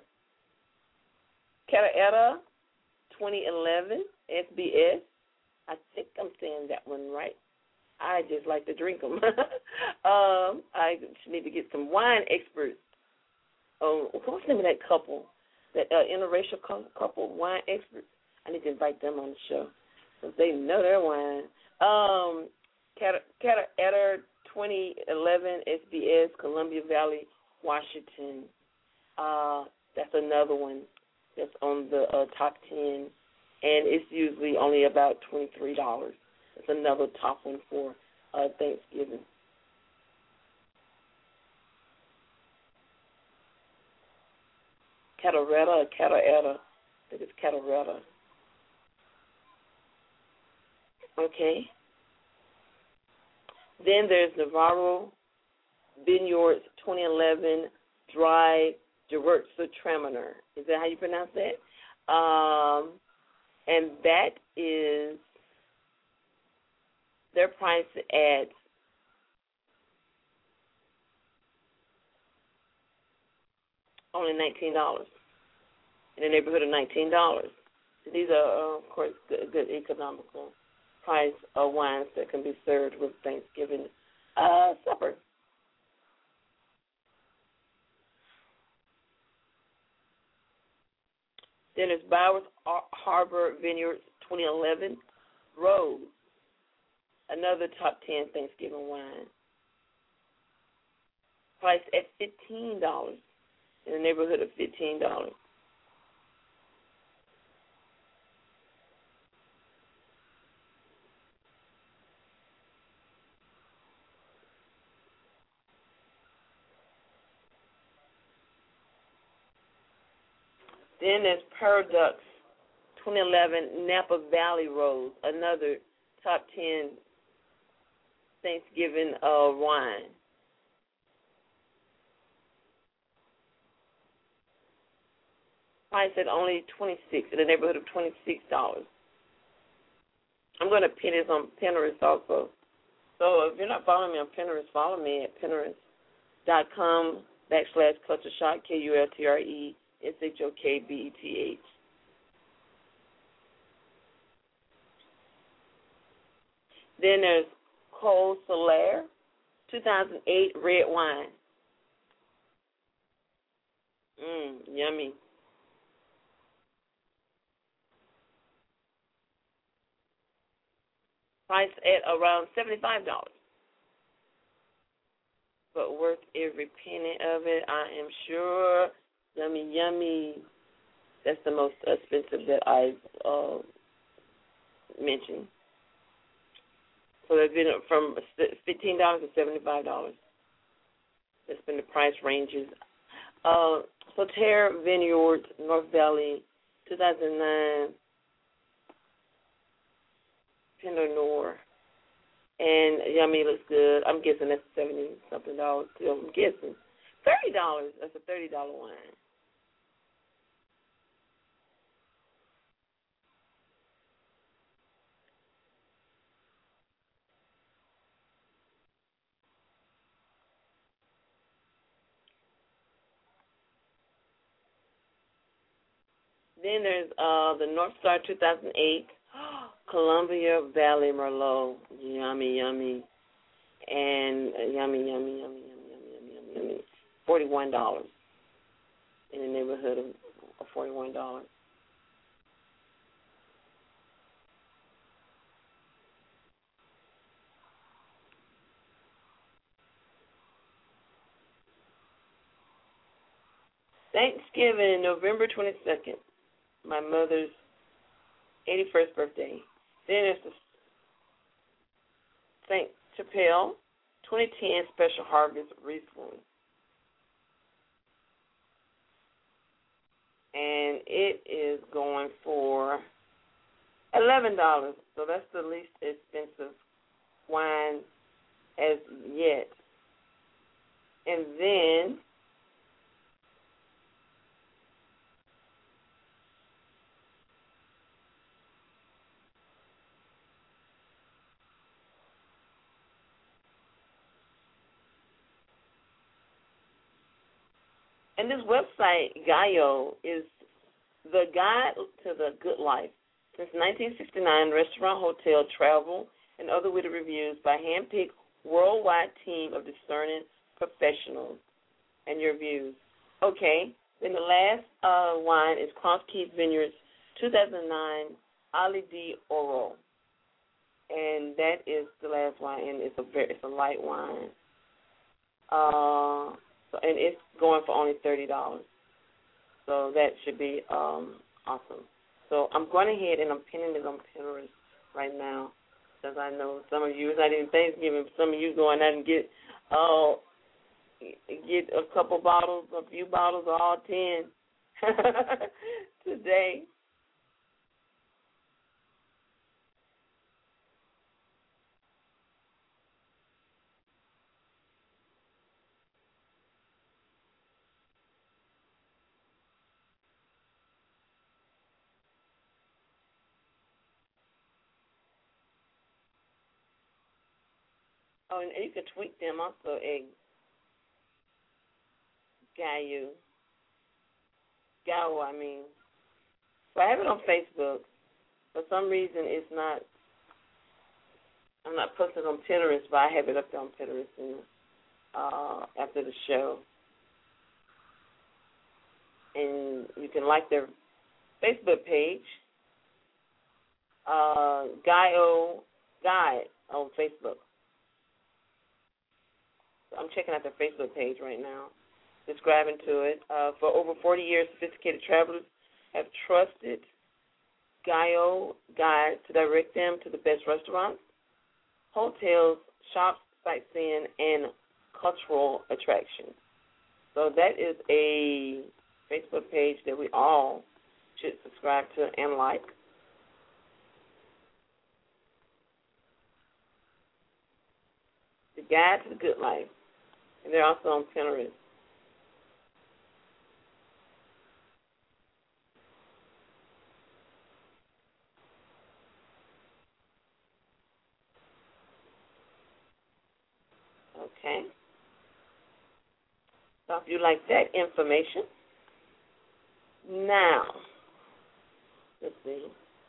Cataera twenty eleven S B S. I think I'm saying that one right. I just like to drink them. um, I need to get some wine experts. Oh, what's the name of that couple? That uh, interracial couple, wine experts. I need to invite them on the show because they know their wine. Um, Cataera twenty eleven S B S, Columbia Valley, Washington. Uh, that's another one that's on the uh, top ten, and it's usually only about twenty-three dollars. It's another top one for uh, Thanksgiving. Cataera or Cataera. I think it's Cataera. Okay. Then there's Navarro Vineyards twenty eleven Dry Gewürztraminer. Is that how you pronounce that? Um, and that is, their price at only nineteen dollars, in the neighborhood of nineteen dollars. These are, uh, of course, good, good economical price of wines that can be served with Thanksgiving uh, supper. Then there's Bowers Harbor Vineyards twenty eleven Rose, another top ten Thanksgiving wine. Priced at fifteen dollars, in the neighborhood of fifteen dollars. Then there's Paradox twenty eleven Napa Valley Rose, another top ten Thanksgiving uh, wine. Price at only twenty-six, in the neighborhood of twenty-six dollars. I'm going to pin this on Pinterest also. So if you're not following me on Pinterest, follow me at pinterest.com backslash culture shock, K U L T R E S H O K B E T H. Then there's Col Solaire, two thousand eight red wine. Mmm, yummy. Price at around seventy-five dollars. But worth every penny of it, I am sure. Yummy, yummy. That's the most expensive that I've uh, mentioned. So they've been from fifteen dollars to seventy-five dollars. That's been the price ranges. Uh, Soter Vineyards, North Valley, two thousand nine, Pinot Noir. And yummy, looks good. I'm guessing that's seventy-something dollars too. I'm guessing. thirty dollars. That's a thirty dollars wine. Then there's uh, the North Star two thousand eight Columbia Valley Merlot. Yummy, yummy. And uh, yummy, yummy, yummy, yummy, yummy, yummy, yummy, yummy. forty-one dollars. In the neighborhood of, of forty-one dollars. Thanksgiving, November twenty-second. my mother's eighty-first birthday. Then there's the Saint Chappelle twenty ten Special Harvest Riesling. And it is going for eleven dollars. So that's the least expensive wine as yet. And then And this website, Gaio, is the guide to the good life. Since nineteen sixty-nine, restaurant, hotel, travel, and other witty reviews by hand-picked worldwide team of discerning professionals and your views. Okay, then the last uh, wine is Cross Keys Vineyards two thousand nine Ali di Oro. And that is the last wine, and it's a very, it's a light wine. Uh... So, and it's going for only thirty dollars. So that should be um, awesome. So I'm going ahead and I'm pinning it on Pinterest right now because I know some of you, it's not even Thanksgiving, but some of you going out and get uh, get a couple bottles, a few bottles, or all ten today. Oh, and you can tweet them also at Gaio. Gao, I mean. So I have it on Facebook. For some reason, it's not, I'm not posting on Pinterest, but I have it up there on Pinterest and, uh, after the show. And you can like their Facebook page, uh, Gaio Guide on Facebook. I'm checking out their Facebook page right now, subscribing to it. Uh, for over forty years, sophisticated travelers have trusted Gaio Guide to direct them to the best restaurants, hotels, shops, sightseeing, and cultural attractions. So that is a Facebook page that we all should subscribe to and like. The Guide to the Good Life. And they're also on Pinterest. Okay. So if you like that information, now, let's see.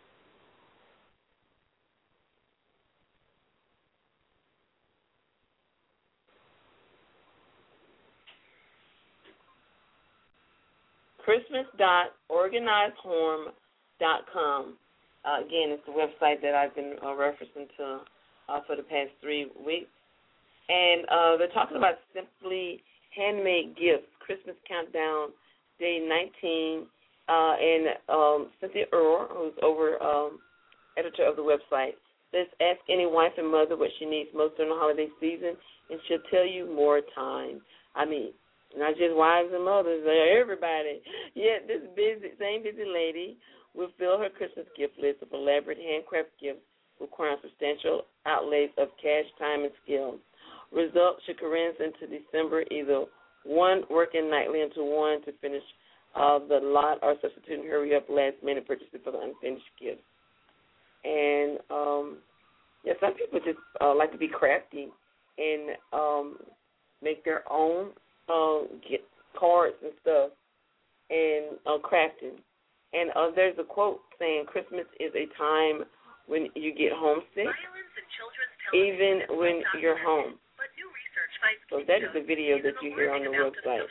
Christmas dot organized home dot com. Uh, again, it's the website that I've been uh, referencing to uh, for the past three weeks. And uh, they're talking about simply handmade gifts, Christmas countdown, day nineteen. Uh, and um, Cynthia Earle, who's over um, editor of the website, says, ask any wife and mother what she needs most during the holiday season, and she'll tell you more time. I mean, not just wives and mothers, everybody. Yet this busy, same busy lady will fill her Christmas gift list of elaborate handcraft gifts requiring substantial outlays of cash, time, and skill. Results should commence into December, either one working nightly into one to finish uh, the lot or substituting hurry-up last-minute purchases for the unfinished gifts. And, um, yeah, some people just uh, like to be crafty and um, make their own Uh, get cards and stuff and uh, crafting. And uh, there's a quote saying Christmas is a time when you get homesick, even when you're home. So that is the video that you hear on the website.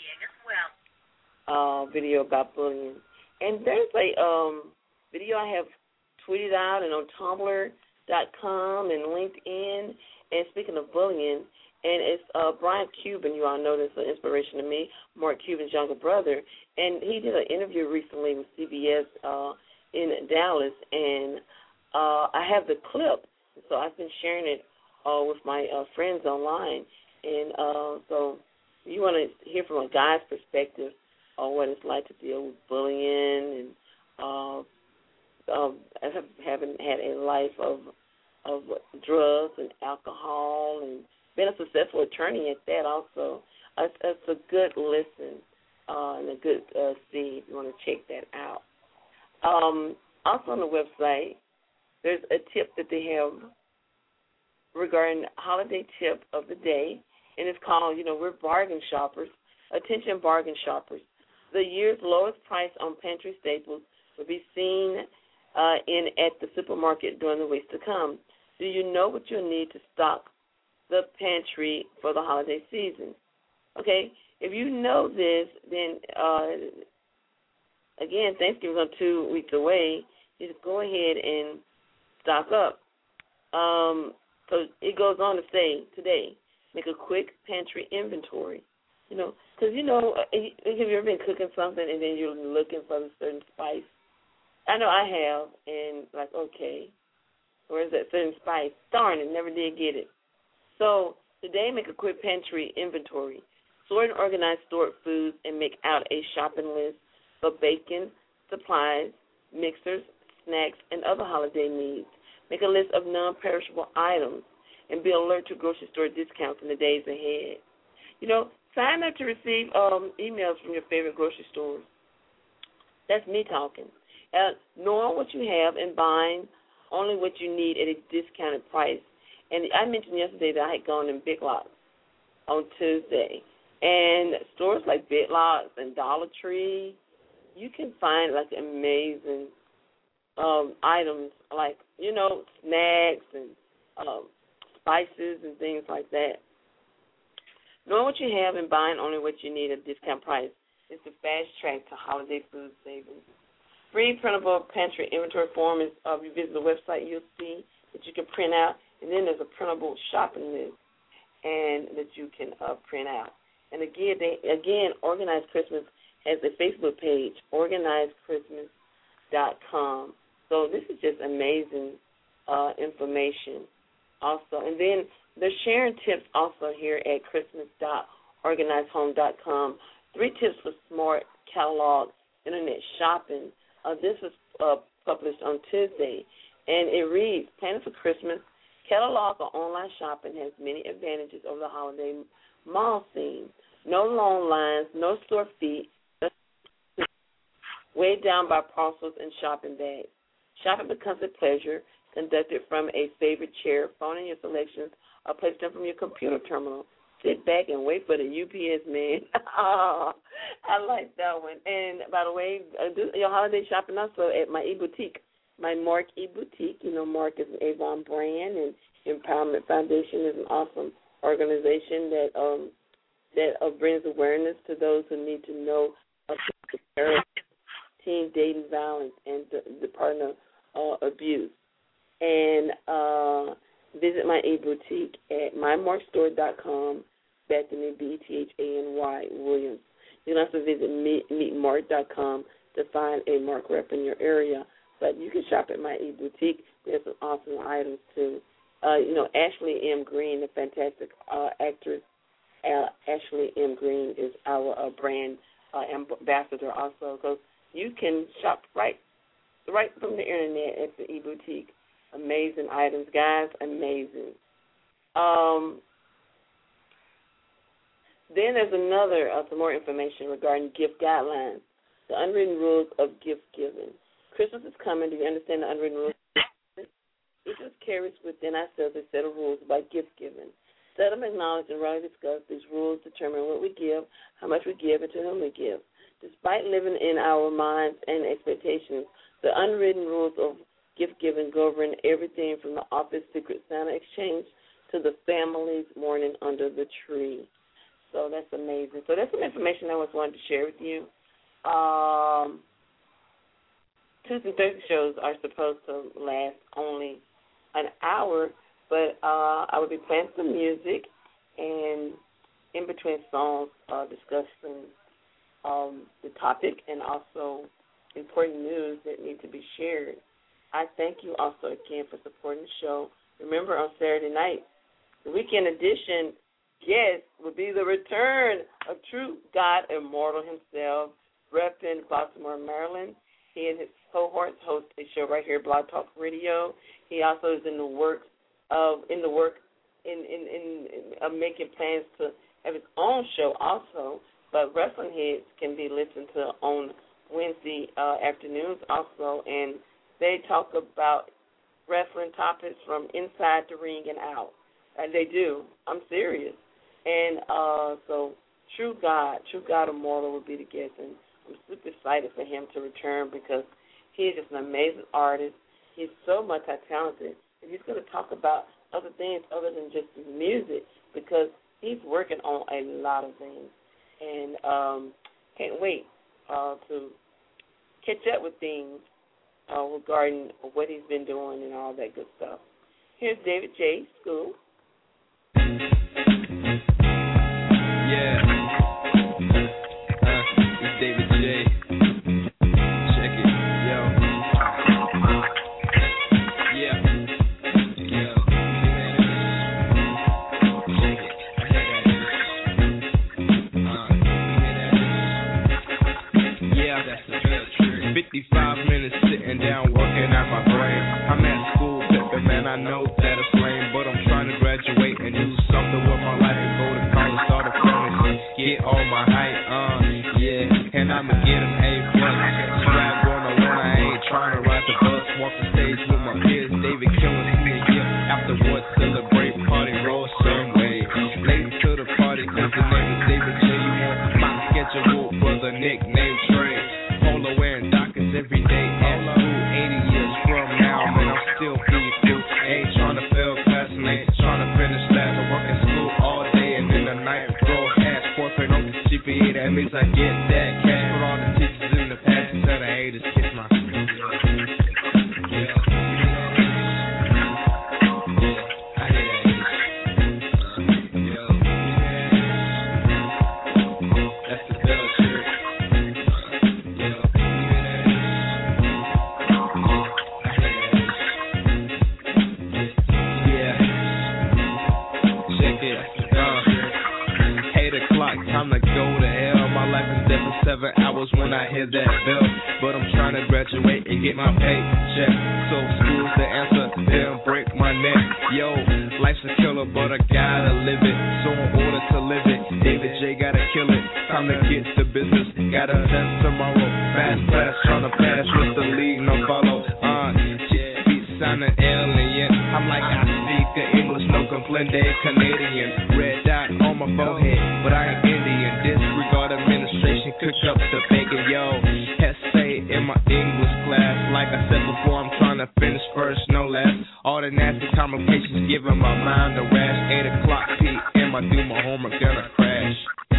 Uh, video about bullying. And there's a um, video I have tweeted out and on Tumblr dot com and LinkedIn. And speaking of bullying, And it's uh, Brian Cuban. You all know this is an inspiration to me, Mark Cuban's younger brother. And he did an interview recently with C B S uh, in Dallas, and uh, I have the clip. So I've been sharing it uh, with my uh, friends online. And uh, so you want to hear from a guy's perspective on what it's like to deal with bullying and uh, um, having had a life of of drugs and alcohol and been a successful attorney at that also. It's, it's a good listen uh, and a good uh, see if you want to check that out. Um, also on the website, there's a tip that they have regarding holiday tip of the day, and it's called, you know, we're bargain shoppers. Attention, bargain shoppers. The year's lowest price on pantry staples will be seen uh, in at the supermarket during the weeks to come. Do you know what you'll need to stock the pantry for the holiday season? Okay, if you know this, then uh, again, Thanksgiving's on two weeks away. Just go ahead and stock up. Um, so it goes on to say today, make a quick pantry inventory. You know, because you know, have you ever been cooking something and then you're looking for a certain spice? I know I have, and like, okay, where's that certain spice? Darn it, never did get it. So today, make a quick pantry inventory. Sort and organize stored foods and make out a shopping list for bacon, supplies, mixers, snacks, and other holiday needs. Make a list of non-perishable items and be alert to grocery store discounts in the days ahead. You know, sign up to receive um, emails from your favorite grocery stores. That's me talking. Uh, knowing what you have and buying only what you need at a discounted price. And I mentioned yesterday that I had gone in Big Lots on Tuesday. And stores like Big Lots and Dollar Tree, you can find, like, amazing um, items like, you know, snacks and um, spices and things like that. Knowing what you have and buying only what you need at a discount price is the fast track to holiday food savings. Free printable pantry inventory form is, uh, if you visit the website, you'll see that you can print out. And then there's a printable shopping list and that you can uh, print out. And again, they, again, Organized Christmas has a Facebook page, organized christmas dot com. So this is just amazing uh, information also. And then they're sharing tips also here at christmas dot organized home dot com. Three tips for smart catalog internet shopping. Uh, this was uh, published on Tuesday, and it reads, planning for Christmas, catalog or online shopping has many advantages over the holiday mall scene. No long lines, no store feet, weighed down by parcels and shopping bags. Shopping becomes a pleasure conducted from a favorite chair, phone in your selections, or place them from your computer terminal. Sit back and wait for the U P S man. Oh, I like that one. And by the way, do your holiday shopping also at my e-boutique, my Mark e-boutique. You know, Mark is an Avon brand, and Empowerment Foundation is an awesome organization that um, that uh, brings awareness to those who need to know about teen dating violence and the, the partner uh, abuse. And uh, visit my e-boutique at my mark store dot com, Bethany, B E T H A N Y, Williams. You can also visit meet mark dot com to find a Mark rep in your area. But you can shop at my e-boutique. We have some awesome items, too. Uh, you know, Ashley M. Green, the fantastic uh, actress, uh, Ashley M. Green is our uh, brand uh, ambassador also. So you can shop right, right from the internet at the e-boutique. Amazing items, guys, amazing. Um, then there's another, uh, some more information regarding gift guidelines, the unwritten rules of gift giving. Christmas is coming. Do you understand the unwritten rules? Each of us carries within ourselves a set of rules about gift giving. Seldom acknowledge and rarely discuss these rules determine what we give, how much we give, and to whom we give. Despite living in our minds and expectations, the unwritten rules of gift giving govern everything from the office Secret Santa exchange to the families mourning under the tree. So that's amazing. So that's some information I was wanting to share with you. Um, Tuesday and Thursday shows are supposed to last only an hour, but uh, I will be playing some music, and in between songs, uh, discussing um, the topic and also important news that need to be shared. I thank you also again for supporting the show. Remember, on Saturday night, the weekend edition guest will be the return of true God Immortal himself, repping Baltimore, Maryland. He and his cohorts host a show right here at Blog Talk Radio. He also is in the work of in the work in in, in, in of making plans to have his own show also. But Wrestling Heads can be listened to on Wednesday uh, afternoons also, and they talk about wrestling topics from inside the ring and out. And they do. I'm serious. And uh, so True God, True God Immortal will be the guest, and I'm super excited for him to return because he is just an amazing artist. He's so multi-talented, and he's going to talk about other things other than just his music because he's working on a lot of things. And um, can't wait uh, to catch up with things uh, regarding what he's been doing and all that good stuff. Here's David J. School. Yeah. Uh, it's David J. Check it. Yo. Yeah. Yo. Check it. I hear that. Uh, yeah, that's the real truth. fifty-five minutes sitting down working out my brain. I'm at school, Pepper, man, I know that it's lame, but I'm trying to graduate and do something with my life and go to college, start a family, get all my height, uh, yeah, and I'ma get them A plus. Strap on the one, I ain't trying to ride the bus, walk the stage with my peers, David killing me, yeah, afterwards celebrate, party, roll some way. Late to the party, cause the name is David J. You want my schedule, brother, nickname Trey. Polo wearing Dockers every day at school, eighty years from now, man, I'm still pretty cool. Ain't trying to fail class and ain't trying to finish last. I work in school all day and in the night, grow cash, fourth grade on the G P A, that means I get that cash. Put all the teachers in the past and tell the haters kiss my time to go to hell. My life is dead for seven hours when I hear that bell. But I'm trying to graduate and get my paycheck. So school's the answer, then break my neck. Yo, life's a killer, but I gotta live it. So in order to live it, David J gotta kill it. Time to get to business, got a test tomorrow. Fast class, trying to pass with the lead, no follow. Uh, beat sounding alien. I'm like I speak English, no comprende Canadian. Red dot on my forehead, but I ain't Indian. Disregard administration, cook up the bacon, yo. Essay in my English class. Like I said before, I'm trying to finish first, no last. All the nasty complications giving my mind a rash. eight o'clock P M, I do my homework, gonna crash.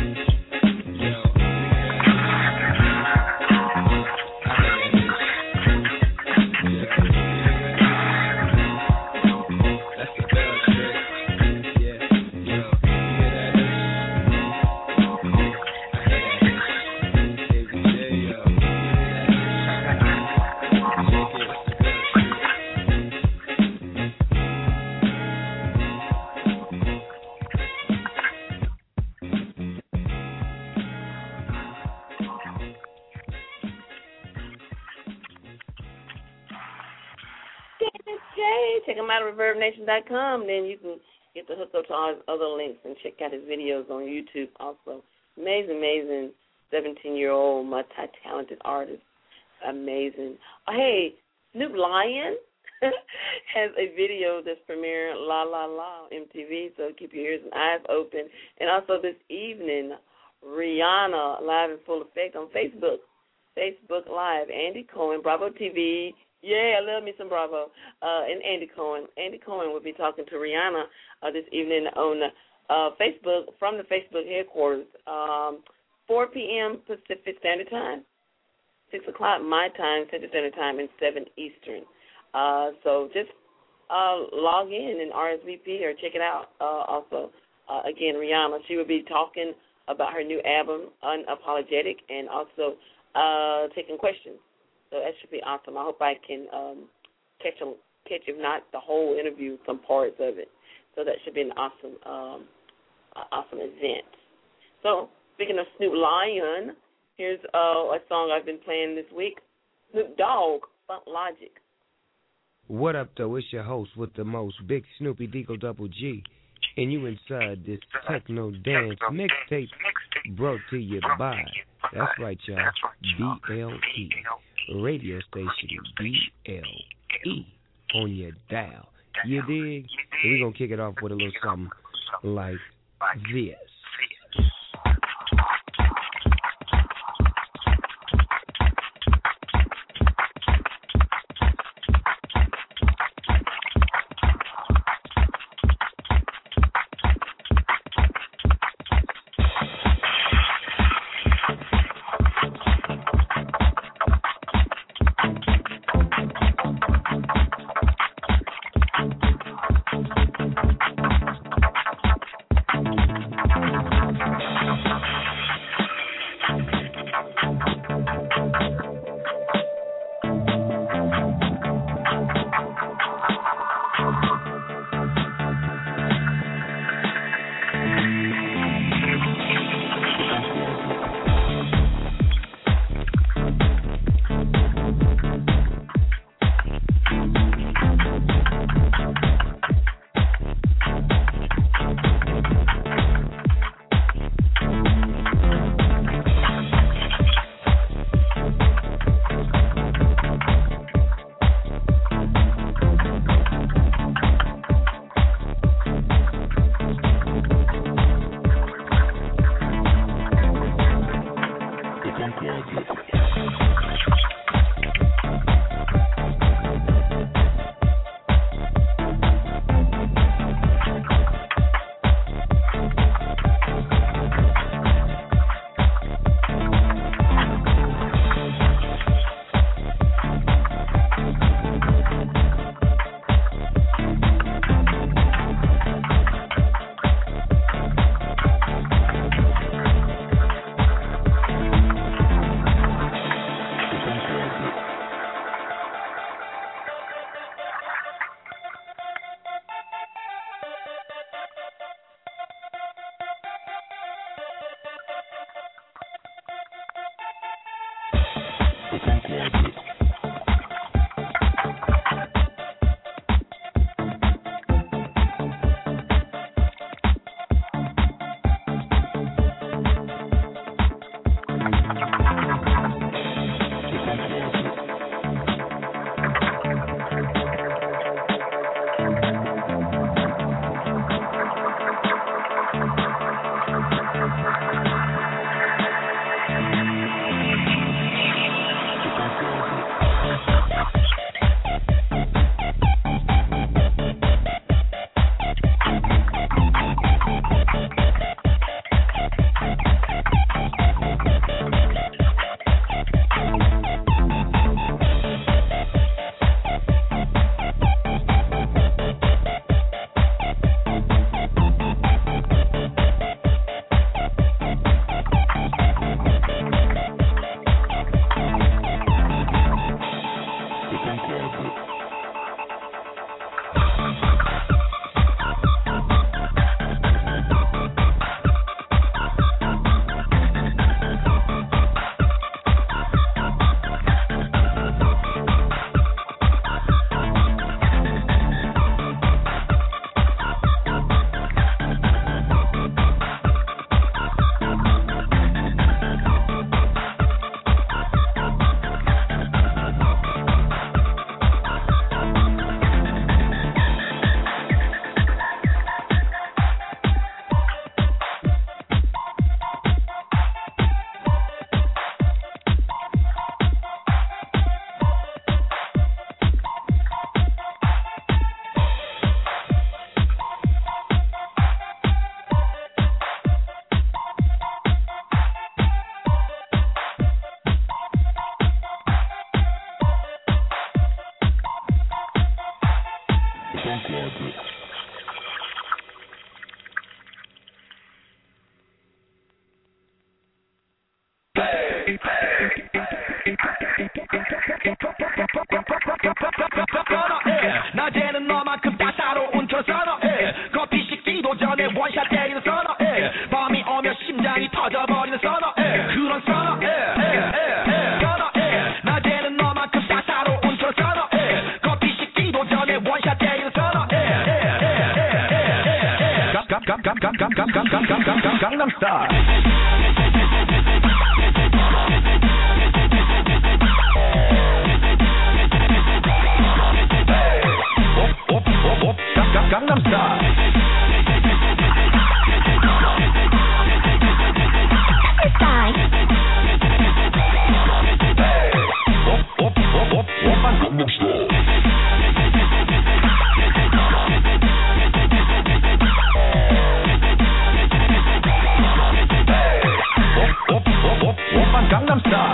Check him out at reverb nation dot com. Then you can get the hook up to all his other links and check out his videos on YouTube also. Amazing, amazing seventeen-year-old multi-talented artist. Amazing. Oh, hey, Snoop Lion has a video that's premiering La La La on M T V, so keep your ears and eyes open. And also this evening, Rihanna live in full effect on Facebook. Facebook Live. Andy Cohen, Bravo T V. Yeah, I love me some Bravo. Uh, and Andy Cohen. Andy Cohen will be talking to Rihanna uh, this evening on uh, Facebook, from the Facebook headquarters, um, four p.m. Pacific Standard Time, six o'clock my time, Central Standard Time, and seven Eastern. Uh, so just uh, log in and R S V P or check it out uh, also uh, again, Rihanna. She will be talking about her new album, Unapologetic, and also uh, taking questions. So that should be awesome. I hope I can um, catch, a, catch, if not the whole interview, some parts of it. So that should be an awesome, um, awesome event. So speaking of Snoop Lion, here's uh, a song I've been playing this week. Snoop Dogg, Funk Logic. What up, though? It's your host with the most, Big Snoopy Deagle Double G. And you inside this techno dance mixtape brought to you by, that's right, y'all, B L E, radio station B L E on your dial. You dig? And we're going to kick it off with a little something like this.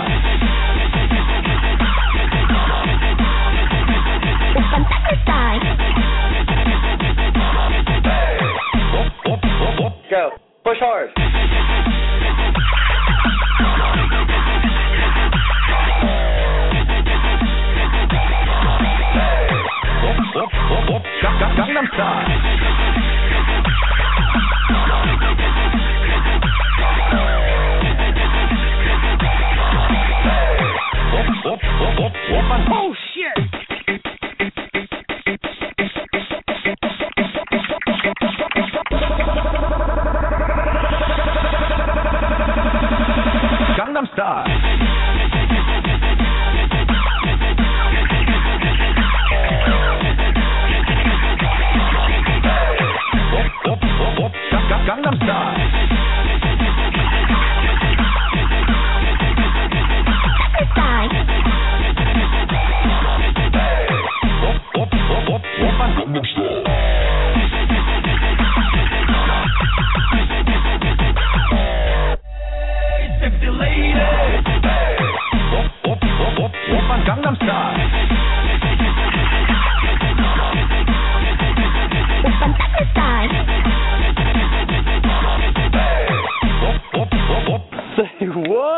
Star. Open Star. Go. Push hard. Gangnam Style. Oh shit. Gangnam Style. Gangnam Style. Sexy lady. Gangnam Style. Say what?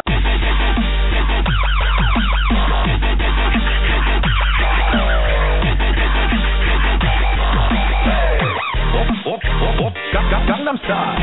Gangnam Style.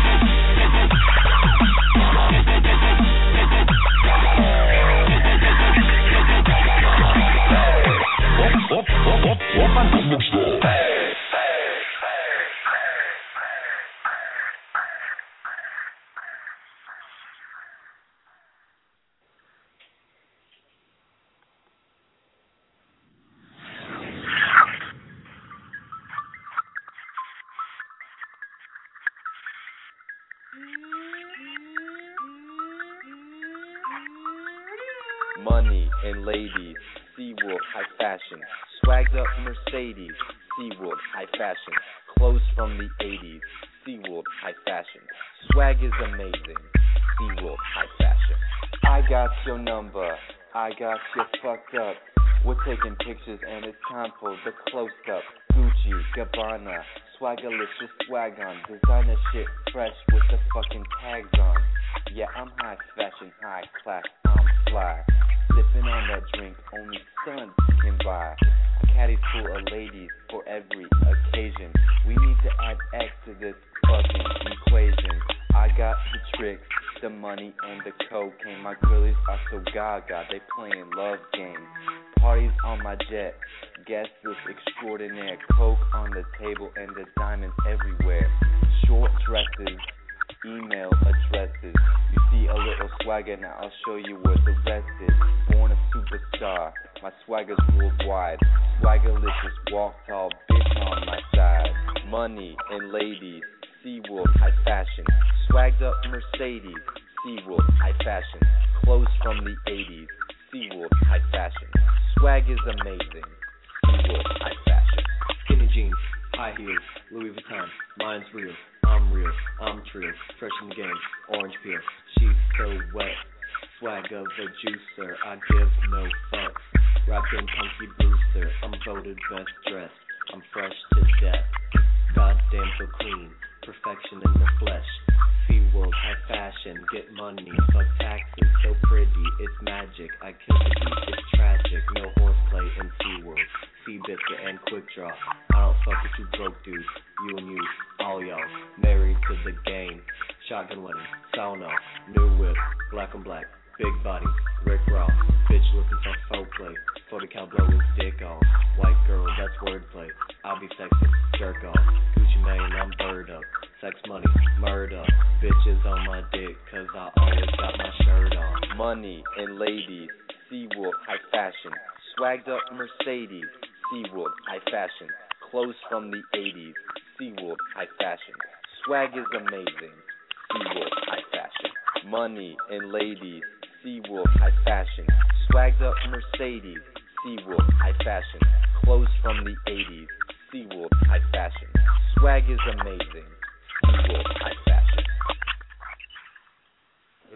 Money and ladies, SeaWorld high fashion. Swagged up Mercedes, SeaWorld high fashion. Clothes from the eighties, SeaWorld high fashion. Swag is amazing, SeaWorld high fashion. I got your number, I got you fucked up. We're taking pictures and it's time for the close-up. Gucci, Gabbana, Swagalicious swag on. Designer shit fresh with the fucking tags on. Yeah, I'm high fashion, high class, I'm fly. Sipping on that drink only sons can buy. A caddy full of ladies for every occasion. We need to add X to this fucking equation. I got the tricks, the money, and the cocaine. My girlies are so gaga, they playing love games. Parties on my jet, guest list extraordinaire. Coke on the table and the diamonds everywhere. Short dresses, email addresses. You see a little swagger, now I'll show you what the rest is. Born a superstar, my swagger's worldwide. Swaggerlicious, walk tall, bitch on my side. Money and ladies, SeaWorld high fashion. Swagged up Mercedes, SeaWorld high fashion. Clothes from the eighties, SeaWorld high fashion. Swag is amazing, SeaWorld high fashion. Skinny jeans, high heels, Louis Vuitton, mine's real. I'm real, I'm true, fresh in the game, orange peel. She's so wet, swag of a juicer. I give no fucks. Rapping Punky Brewster, I'm voted best dressed. I'm fresh to death. Goddamn so clean, perfection in the flesh. SeaWorld high fashion, get money, fuck taxes, so pretty, it's magic. I kill the beat, it's tragic. No horseplay in SeaWorld. Seabiscuit and Quick Draw. I don't fuck with you broke dudes. You and you, all y'all, married to the game. Shotgun wedding, sauna, new whip, black on black, big body, Rick Ross. Bitch looking for faux play. forty cal blow his dick off. White girl, that's wordplay. I'll be sexy, jerk off. Gucci Mane, I'm bird up. Sex, money, murder. Bitches on my dick, cause I always got my shirt on. Money and ladies, SeaWorld high fashion. Swagged up Mercedes, SeaWorld high fashion. Clothes from the eighties, SeaWorld high fashion. Swag is amazing, SeaWorld high fashion. Money and ladies, SeaWorld high fashion. Swagged up Mercedes, SeaWorld high fashion. Clothes from the eighties, SeaWorld high fashion. Swag is amazing, SeaWorld high fashion. Everywhere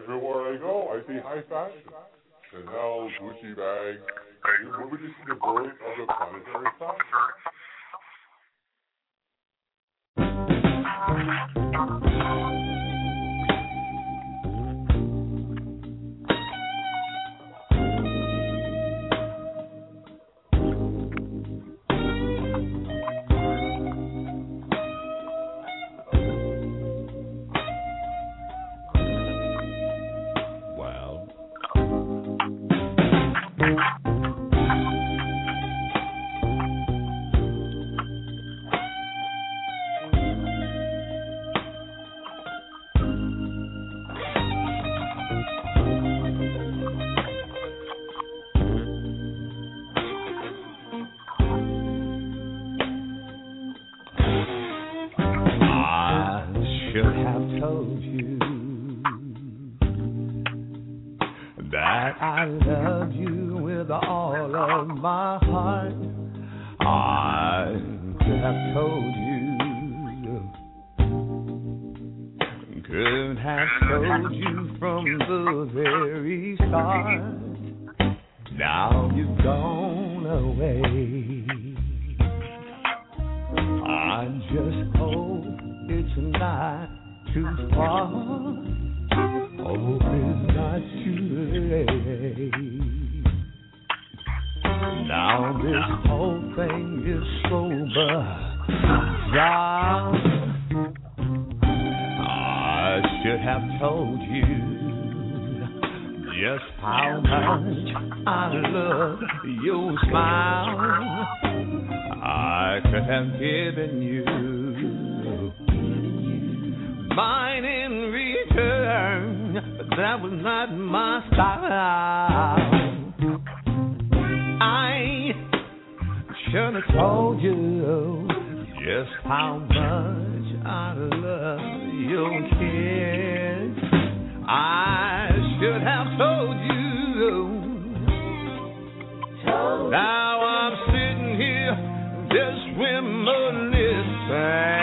everywhere I go, I see high fashion. Chanel, Gucci bags. We're witnessing the birth of the planetary fashion. I love you with all of my heart. I could have told you, could have told you from the very start. Now you've gone away. I just hope it's not too far. Hope it's not too late. Now this whole thing is so bizarre. I should have told you just how much I love your smile. I could have given you mine in return, but that was not my style. I should have told you just how much I love your kids. I should have told you. Now I'm sitting here just reminiscing.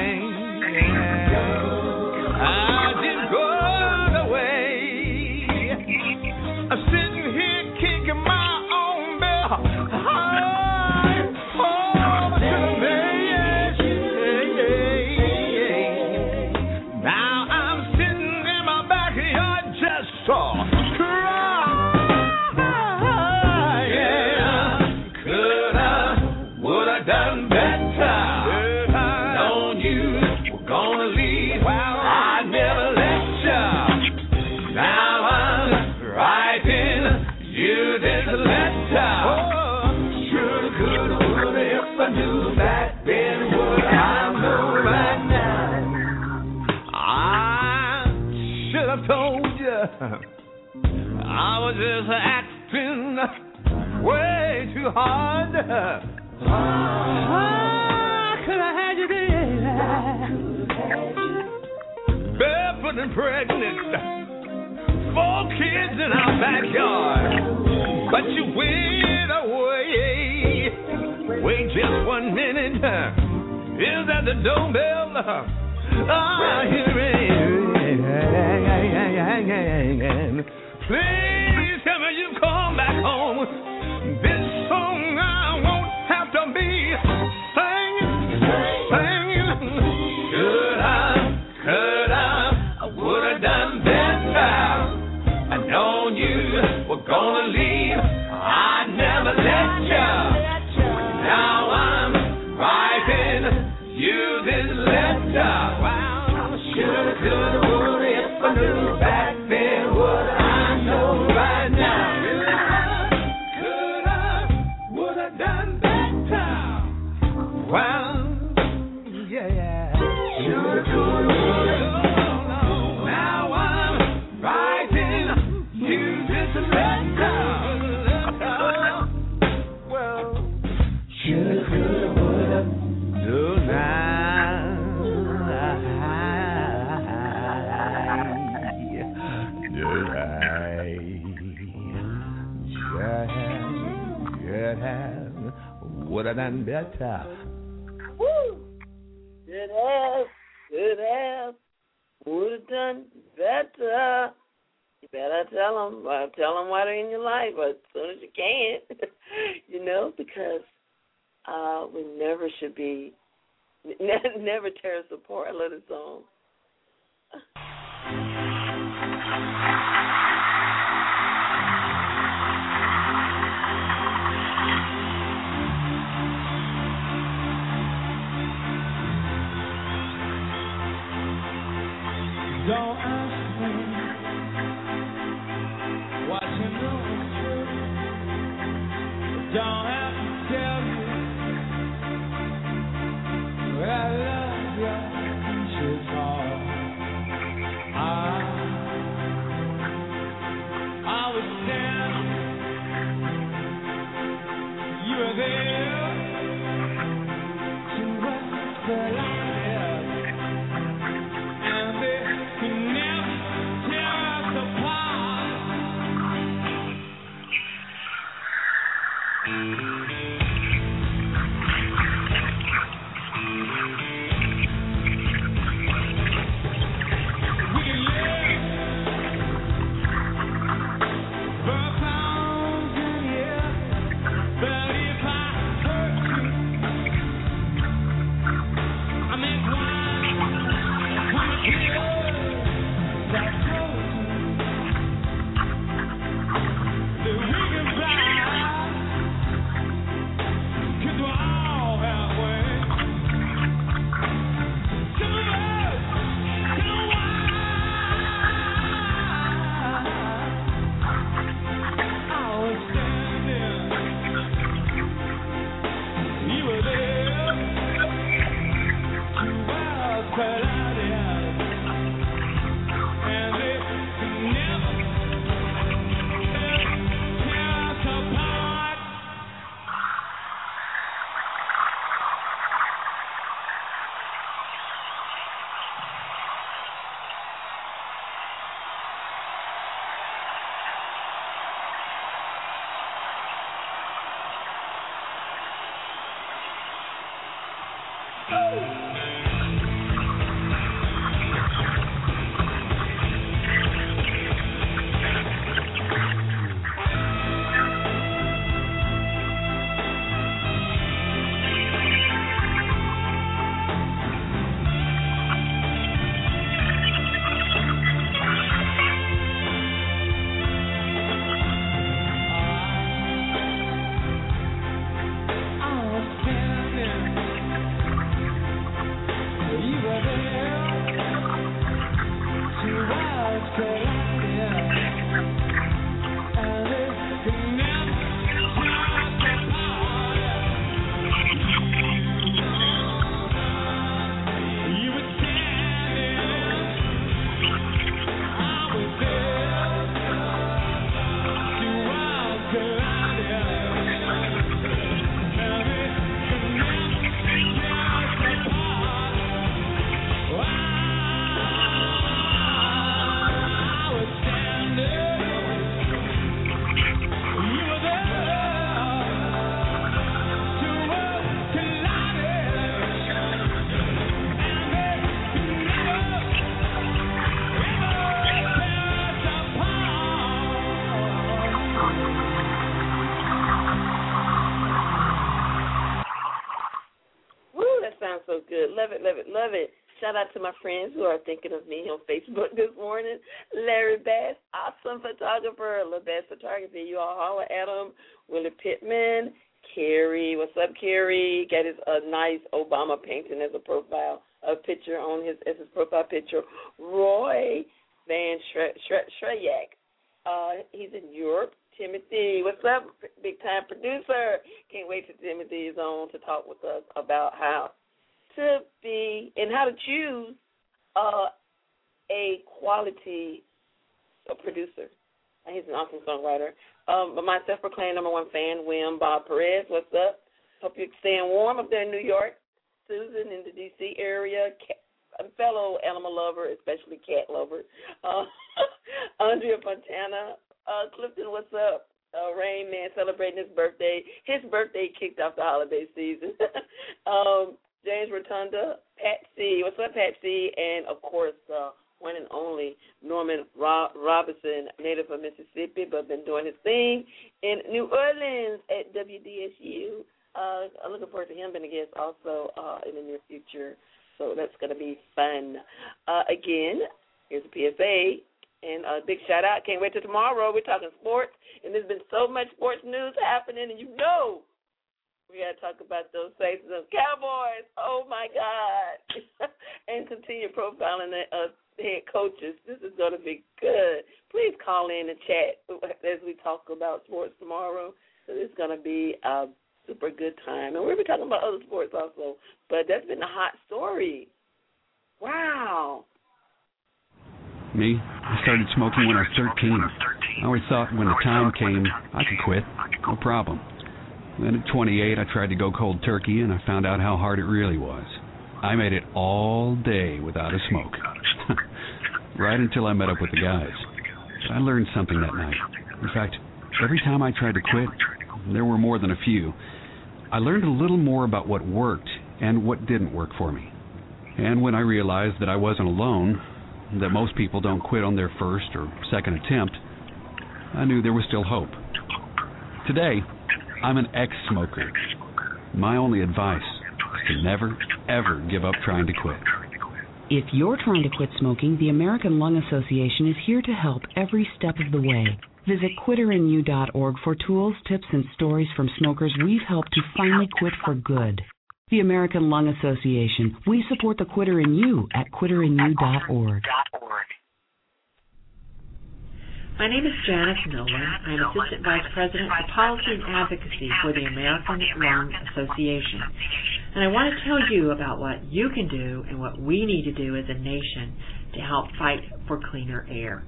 I was just acting way too hard. I could have had you there, barefoot and pregnant, four kids in our backyard. But you went away. Wait just one minute. Is that the doorbell? I hear it. Please tell me you come back home. This song I won't have to be singing, singing. Should I, could I, I would have done better. I known you were gonna leave. I never let you. Now I'm writing you this letter. Wow, shoulda, coulda, woulda, if I knew back then what I know right now. Coulda, woulda done better. Well, yeah, yeah. Shoulda, coulda, woulda. Now I'm writing you this letter. Well, shoulda, coulda, woulda. Do now. Would have done better. Woo! Should have, should have, would have done better. better tell them. Well, tell them why they're in your life as soon as you can, you know, because uh, we never should be, never tear us apart. I love this song. Don't ask me what you know is true. Don't have to tell you I love you. She's all I, I was down. You were there to rest the light. So good. Love it, love it, love it. Shout out to my friends who are thinking of me on Facebook this morning. Larry Bass, awesome photographer. Love Bass Photography. You all holler at him. Willie Pittman. Carrie, what's up, Carrie? Got his a uh, nice Obama painting as a profile, a picture on his as his profile picture. Roy Van Shrek. Uh, he's in Europe. Timothy, what's up, big time producer? Can't wait till Timothy is on to talk with us about how to be and how to choose uh, a quality uh, producer. He's an awesome songwriter. Um, but my self-proclaimed number one fan, Wim Bob Perez, what's up? Hope you're staying warm up there in New York. Susan in the D C area, cat, a fellow animal lover, especially cat lover. Uh, Andrea Fontana, uh, Clifton, what's up? Uh, Rain Man celebrating his birthday. His birthday kicked off the holiday season. um, James Rotunda, Patsy, what's up, Patsy? And, of course, uh, one and only Norman Ro- Robinson, native of Mississippi, but been doing his thing in New Orleans at W D S U. Uh, I'm looking forward to him being a guest also uh, in the near future. So that's going to be fun. Uh, again, here's a P S A. And a big shout out. Can't wait till tomorrow. We're talking sports. And there's been so much sports news happening. And you know we got to talk about those Saints and Cowboys. Oh, my God. And continue profiling the uh, head coaches. This is going to be good. Please call in and chat as we talk about sports tomorrow. So it's going to be a super good time. And we'll be talking about other sports also. But that's been a hot story. Wow. Me, I started smoking when I was thirteen. I always thought when the time came, I could quit. No problem. Then at twenty-eight, I tried to go cold turkey, and I found out how hard it really was. I made it all day without a smoke. Right until I met up with the guys. But I learned something that night. In fact, every time I tried to quit, there were more than a few, I learned a little more about what worked and what didn't work for me. And when I realized that I wasn't alone, that most people don't quit on their first or second attempt, I knew there was still hope. Today, I'm an ex-smoker. My only advice is to never, ever give up trying to quit. If you're trying to quit smoking, the American Lung Association is here to help every step of the way. Visit quitter in you dot org for tools, tips, and stories from smokers we've helped to finally quit for good. The American Lung Association. We support the Quitter in You at quitter in you dot org. My name is Janice Nolan. I'm Assistant Vice President for Policy and Advocacy for the American Lung Association. And I want to tell you about what you can do and what we need to do as a nation to help fight for cleaner air.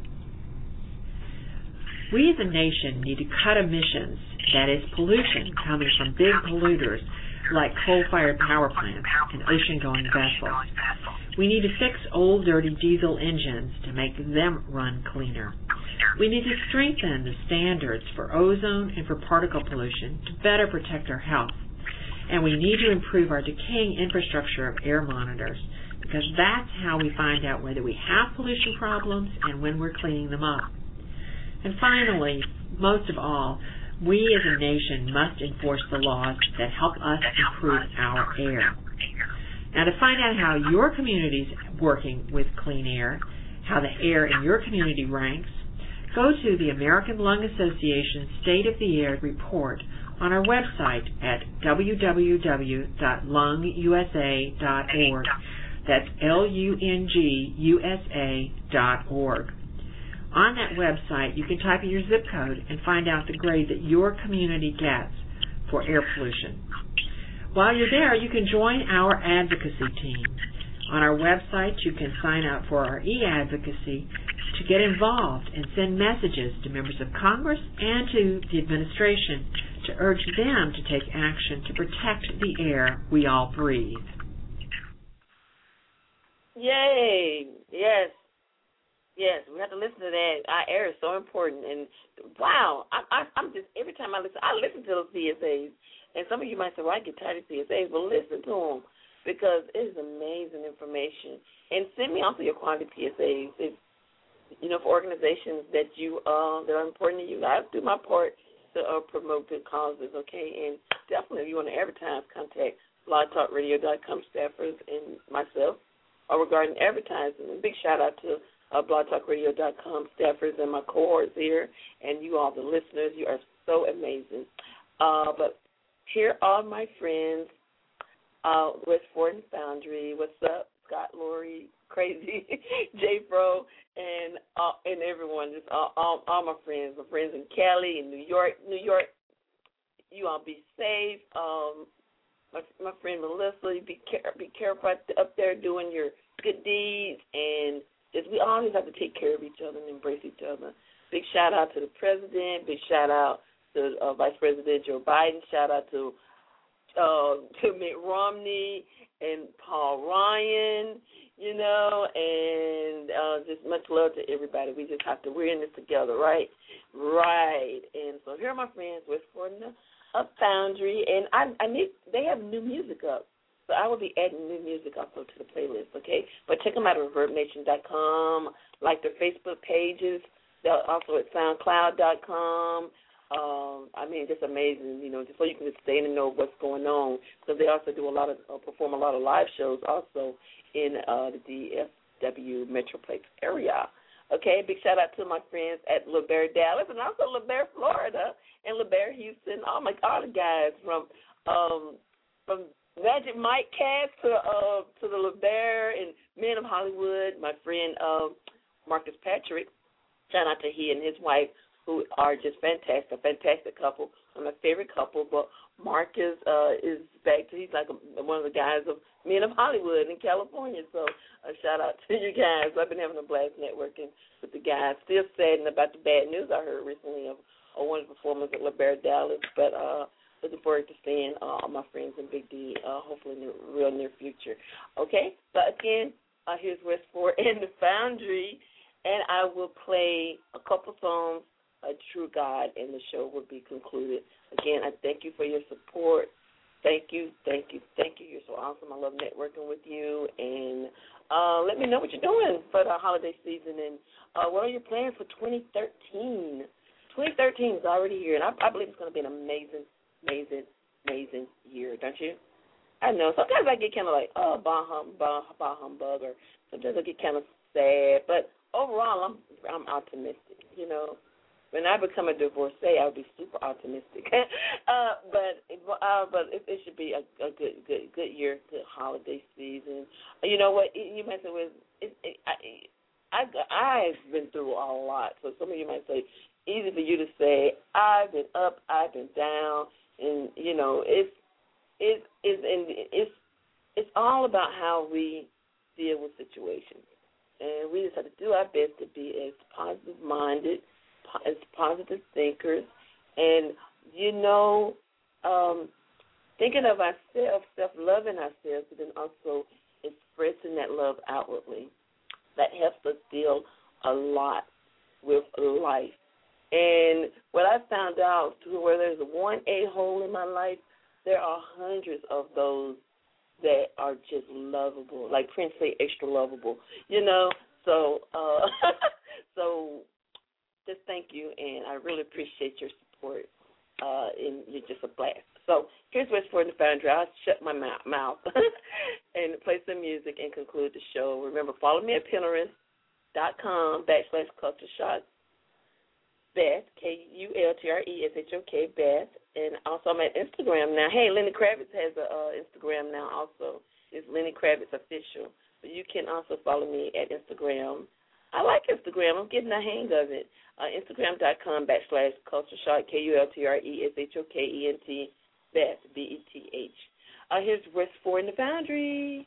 We as a nation need to cut emissions, that is pollution coming from big polluters like coal-fired power plants and ocean-going vessels. We need to fix old, dirty diesel engines to make them run cleaner. We need to strengthen the standards for ozone and for particle pollution to better protect our health. And we need to improve our decaying infrastructure of air monitors, because that's how we find out whether we have pollution problems and when we're cleaning them up. And finally, most of all, we as a nation must enforce the laws that help us improve our air. Now, to find out how your community is working with clean air, how the air in your community ranks, go to the American Lung Association State of the Air report on our website at w w w dot lung u s a dot org. That's L U N G U S A dot org. On that website, you can type in your zip code and find out the grade that your community gets for air pollution. While you're there, you can join our advocacy team. On our website, you can sign up for our e-advocacy to get involved and send messages to members of Congress and to the administration to urge them to take action to protect the air we all breathe. Yay! Yes. Yes, we have to listen to that. Our air is so important, and wow, I, I, I'm just every time I listen, I listen to those P S As, and some of you might say, "Well, I get tired of P S As," but listen to them because it is amazing information. And send me also your quality P S As, if you know, for organizations that you uh, that are important to you. I do my part to uh, promote good causes, okay? And definitely, if you want to advertise, contact blog talk radio dot com staffers and myself, or regarding advertising. A big shout out to Uh, blog talk radio dot com staffers and my cohorts here, and you all, the listeners. You are so amazing. Uh, but here are my friends uh, with Ford and Foundry. What's up, Scott, Lori, Crazy, J-Pro, and uh, and everyone, just all, all, all my friends, my friends in Cali and New York. New York, you all be safe. Um, my my friend Melissa, you be care, be careful up there doing your good deeds, and is we always have to take care of each other and embrace each other. Big shout out to the president. Big shout out to uh, Vice President Joe Biden. Shout out to uh, to Mitt Romney and Paul Ryan. You know, and uh, just much love to everybody. We just have to. We're in this together, right? Right. And so here are my friends with Ford and a Foundry, and I, I need. They have new music up. So I will be adding new music also to the playlist, okay? But check them out at reverb nation dot com, like their Facebook pages. They're also at soundcloud dot com. Um, I mean, just amazing, you know, just so you can just stay in and know what's going on. Because they also do a lot of, uh, perform a lot of live shows also in uh, the D F W Metroplex area. Okay, big shout out to my friends at LeBaire Dallas and also LeBaire Florida and LeBaire Houston. Oh my God, the guys from um, from Magic Mike Cast to uh, to the LeBaire and Men of Hollywood. My friend uh, Marcus Patrick. Shout out to he and his wife, who are just fantastic, a fantastic couple. I'm my favorite couple, but Marcus uh, is back to, he's like a, one of the guys of Men of Hollywood in California. So a shout out to you guys. I've been having a blast networking with the guys. Still saddened about the bad news I heard recently of, of one of the performers at LeBaire Dallas, but uh, looking forward to seeing uh, all my friends in Big D, uh, hopefully in the real near future. Okay, so again, uh, here's West Ford and the Foundry, and I will play a couple songs, A True God, and the show will be concluded. Again, I thank you for your support. Thank you, thank you, thank you. You're so awesome. I love networking with you. And uh, let me know what you're doing for the holiday season. And uh, what are your plans for twenty thirteen? twenty thirteen is already here, and I, I believe it's going to be an amazing, amazing, amazing year, don't you? I know. Sometimes I get kind of like, oh, bah, hum, bah, bah humbug, or sometimes I get kind of sad. But overall, I'm I'm optimistic, you know. When I become a divorcee, I'll be super optimistic. uh, but uh, but it, it should be a, a good good good year, good holiday season. You know what? You might say, well, it, it, I, I I've been through a lot. So some of you might say, easy for you to say, I've been up, I've been down, and you know, it's it's it's and it's it's all about how we deal with situations, and we just have to do our best to be as positive minded, as positive thinkers, and, you know, um, thinking of ourselves, self-loving ourselves, but then also expressing that love outwardly. That helps us deal a lot with life. And what I found out, where there's one a-hole in my life, there are hundreds of those that are just lovable, like Prince say, extra lovable, you know. So, uh, so. Just thank you, and I really appreciate your support, uh, and you're just a blast. So here's what's for the Foundry. I'll shut my mouth and play some music and conclude the show. Remember, follow me at Pinterest.com backslash Culture Shock, Beth, K U L T R E S H O K, Beth, and also I'm at Instagram now. Hey, Lenny Kravitz has an uh, Instagram now also. It's Lenny Kravitz Official. But you can also follow me at Instagram. I like Instagram. I'm getting the hang of it. Uh, Instagram.com backslash Culture Shock, K U L T R E S H O K E N T, Beth, B E T H. Uh, here's West Ford and the Foundry.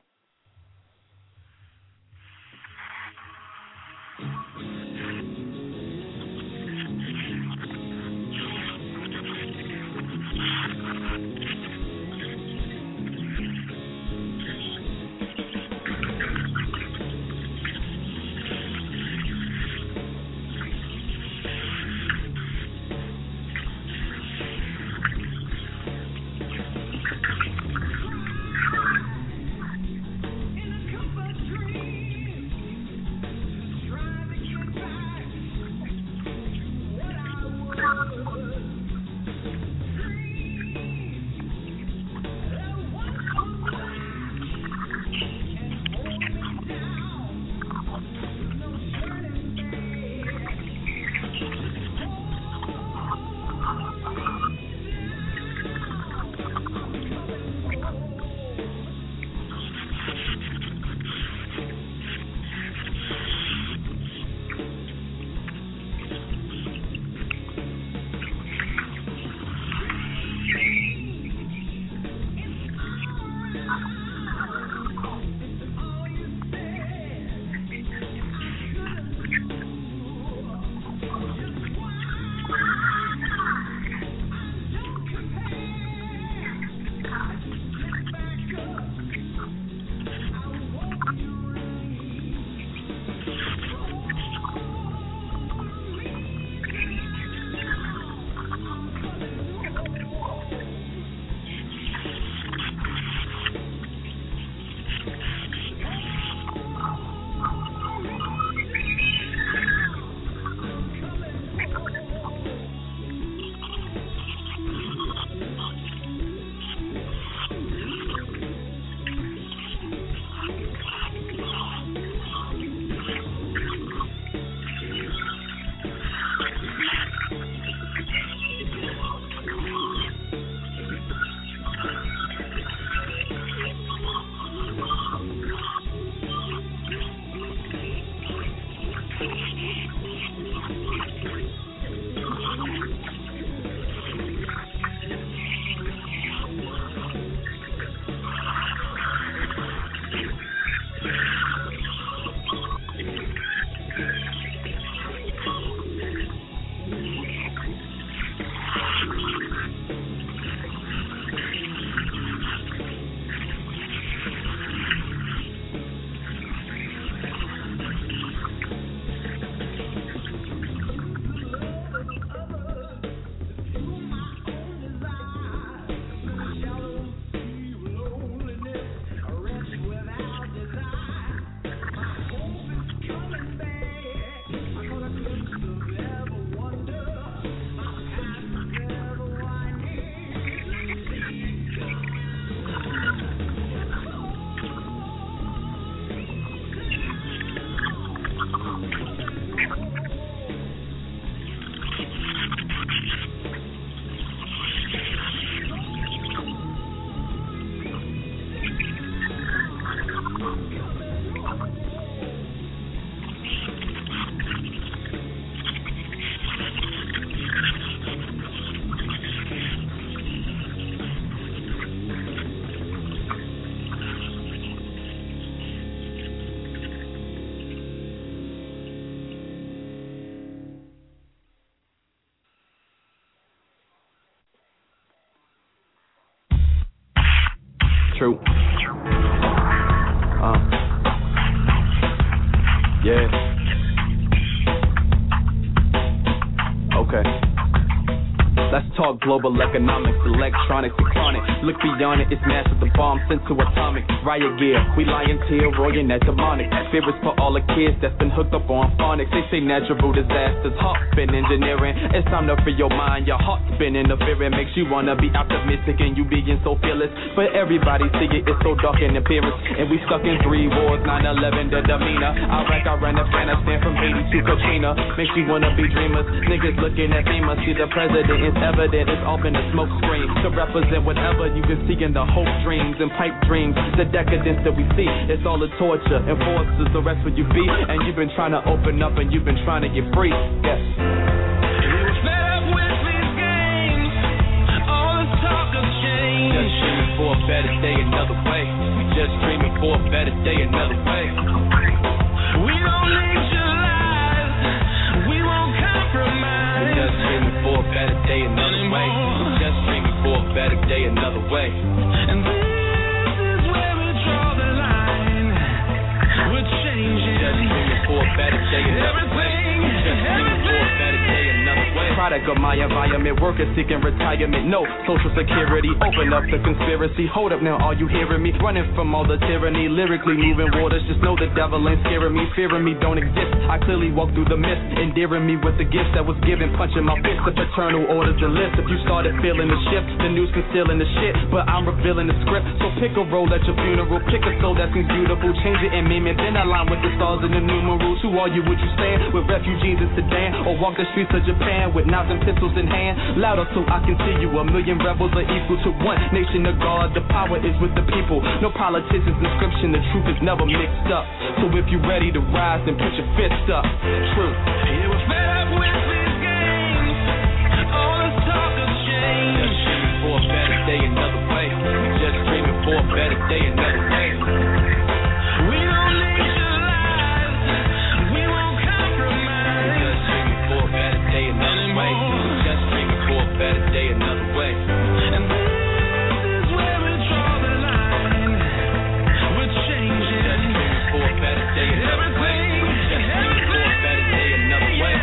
true. Uh. Yeah. Okay. Let's talk global economics, electronics, and chronic. Look beyond it, it's massive, the bomb sent to atomic. Riot gear, we lion tail, roaring that demonic. Fear is for all the kids that's been hooked up on phonics. They say natural disasters, heart been engineering. It's time to free your mind, your heart's been interfering. Makes you wanna be optimistic and you being so fearless. But everybody see it, it's so dark in appearance. And we stuck in three wars, nine eleven, the demeanor. Iraq, Iran, Afghanistan, from Haiti to Katrina. Makes you wanna be dreamers. Niggas looking at FEMA, see the president is evident, it's all been a smoke screen to represent whatever you can see in the hope dreams and pipe dreams. The decadence that we see, it's all a torture and forces the rest where you be. And you've been trying to open up and you've been trying to get free. Yes. Just dreaming for a better day, another way. We just dreaming for a better day, another way. We don't need your lies, we won't compromise. We just dreaming for a better day, another way. We just dreaming for a better day, another way. And this is where we draw the line. We're changing. Just dreaming for a better day, another way. Just dreaming for a better day, another way. Product of my environment, workers seeking retirement, no social security. Open up the conspiracy. Hold up now, are you hearing me? Running from all the tyranny, lyrically moving waters. Just know the devil ain't scaring me. Fearing me don't exist. I clearly walk through the mist, endearing me with the gifts that was given. Punching my fist, the paternal orders and lists. If you started feeling the shift, the news concealing the shit, but I'm revealing the script. So pick a role at your funeral, pick a soul that seems beautiful, change it and meme it, then align with the stars and the numerals. Who are you? Would you stand with refugees in Sudan, or walk the streets of Japan with knives and pistols in hand? Louder so I can see you. A million rebels are equal to one nation of God. The power is with the people. No politician's inscription. The truth is never mixed up. So if you're ready to rise, then put your fists up. True. Yeah, we're fed up with these games. All this talk of change. Just dreaming for a better day, another way. We just dreaming for a better day, another way. We don't need your lies. We won't compromise. We just dreaming for a better day, another way. We just dreaming for a better day, another way. And this is where we draw the line. We're changing. Just dreaming for a better day, another way. Just dreaming for a better day, another way.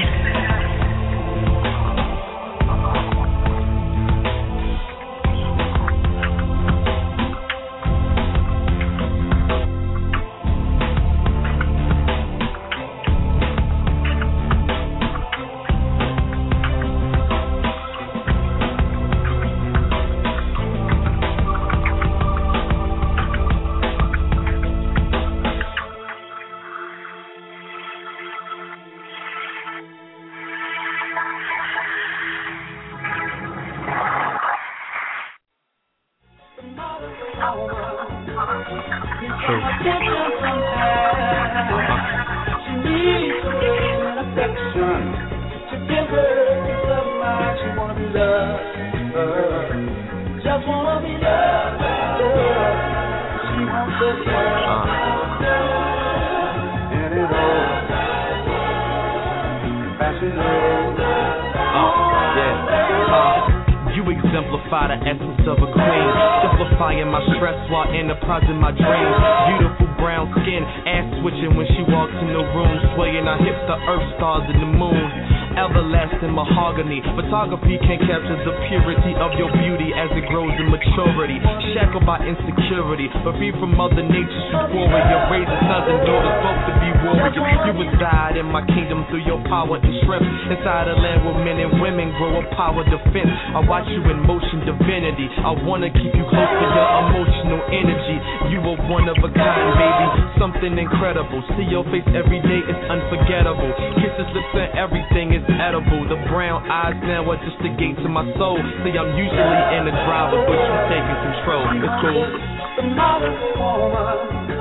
Exemplify the essence of a queen, simplifying my stress while enterprising my dreams. Beautiful brown skin, ass switching when she walks in the room, swaying our hips to earth, stars, and the moon. Everlasting mahogany, photography can't capture the purity of your beauty as it grows in maturity. Shackled by insecurity, but free from Mother Nature's euphoria. Raising sons and daughters both to be warriors. You reside in my kingdom through your power and strength. Inside a land where men and women grow a power defense. I watch you in motion, divinity. I wanna keep you close to your emotional energy. You are one of a kind, baby, something incredible. See your face every day, it's unforgettable. Kisses, lips, and everything is edible. The brown eyes now are just the gate to my soul. See, I'm usually in the driver, but you taking control. It's cool. The modern woman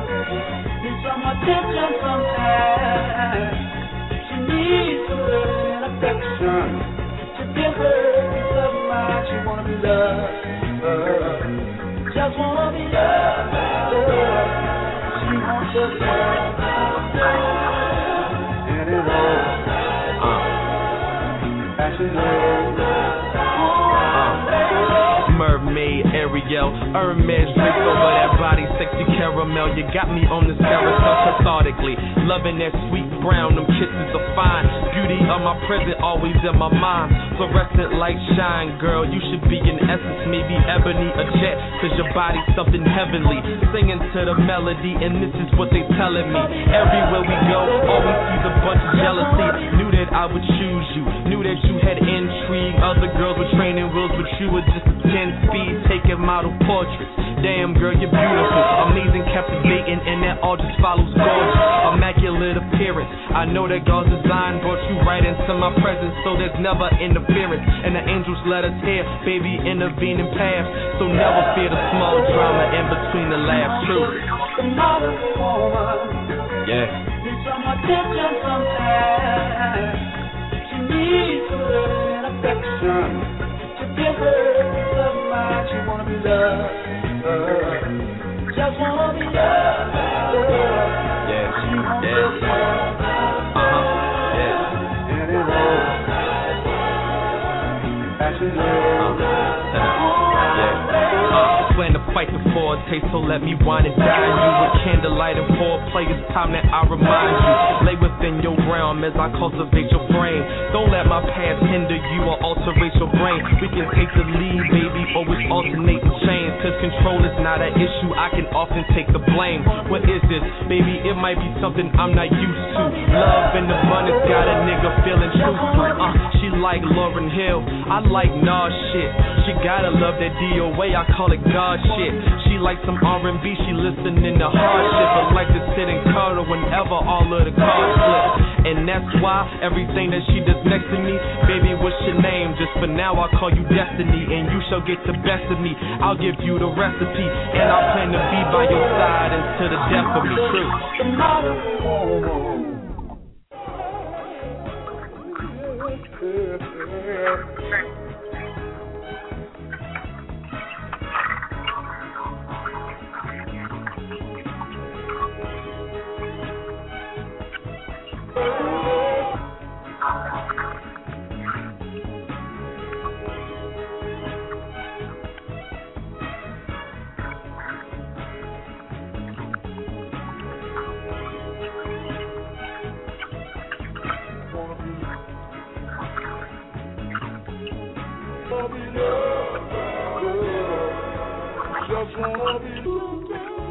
needs some attention sometimes. She needs some love and affection. To give her peace of mind, she wanna be loved. Just wanna be loved. She wants to love. And it all. Mermaid Janae, Ariel, Hermes, draped over that body, sexy caramel. You got me on this carousel cathartically, loving that sweet brown. Them kisses are fine. Beauty of my present, always in my mind. Fluorescent light shine, girl. You should be in essence, maybe ebony or jet, cause your body's something heavenly. Singing to the melody, and this is what they telling me. Everywhere we go, always sees a bunch of jealousy. Knew that I would choose you, knew that you had intrigue. Other girls were training wheels, but you were just a ten speed, taking model portraits. Damn girl, you're beautiful, amazing, captivating, and that all just follows gorgeous. Immaculate appearance, I know that God's design brought you right into my presence, so there's never interference. And the angels let us hear, baby, intervening paths. So never fear the small drama in between the laughs. True. Yeah. Need some attention sometimes. She needs a little affection. To give her love much, she wanna be loved. Just wanna be loved. Yeah, she, yeah. Uh-huh. Yeah. And it all. Passion love. Yeah. Uh, plan to fight the forte, so let me wine and dine you with candlelight and foreplay. It's time that I remind you, lay within your realm as I cultivate your frame. Don't let my past hinder you or alterate your brain. We can take the lead, baby, or we alternate the chains. Cause control is not an issue, I can often take the blame. What is this? Baby, it might be something I'm not used to. Love and abundance got a nigga feeling truthful. Uh, she like Lauryn Hill, I like Nas shit. She gotta love that D O A, I call it God shit. She like some R and B, she listening to hard shit, but like to sit and cuddle whenever all of the cards flip. And that's why everything that she does next to me, baby, what's your name? Just for now I'll call you Destiny, and you shall get the best of me. I'll give you the recipe, and I plan to be by your side until the death of me. True. Just wanna be loved.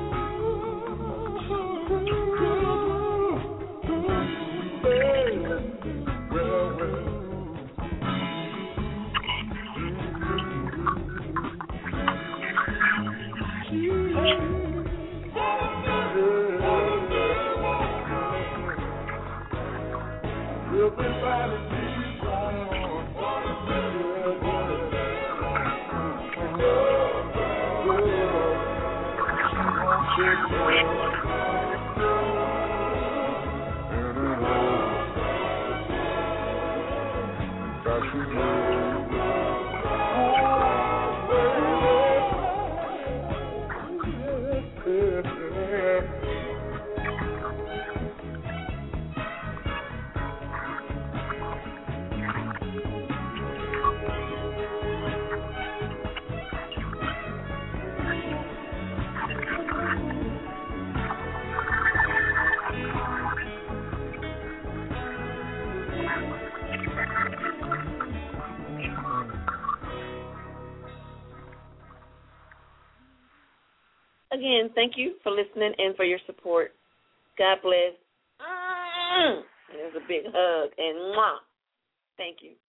Again, thank you for listening and for your support. God bless. And there's a big hug and mwah. Thank you.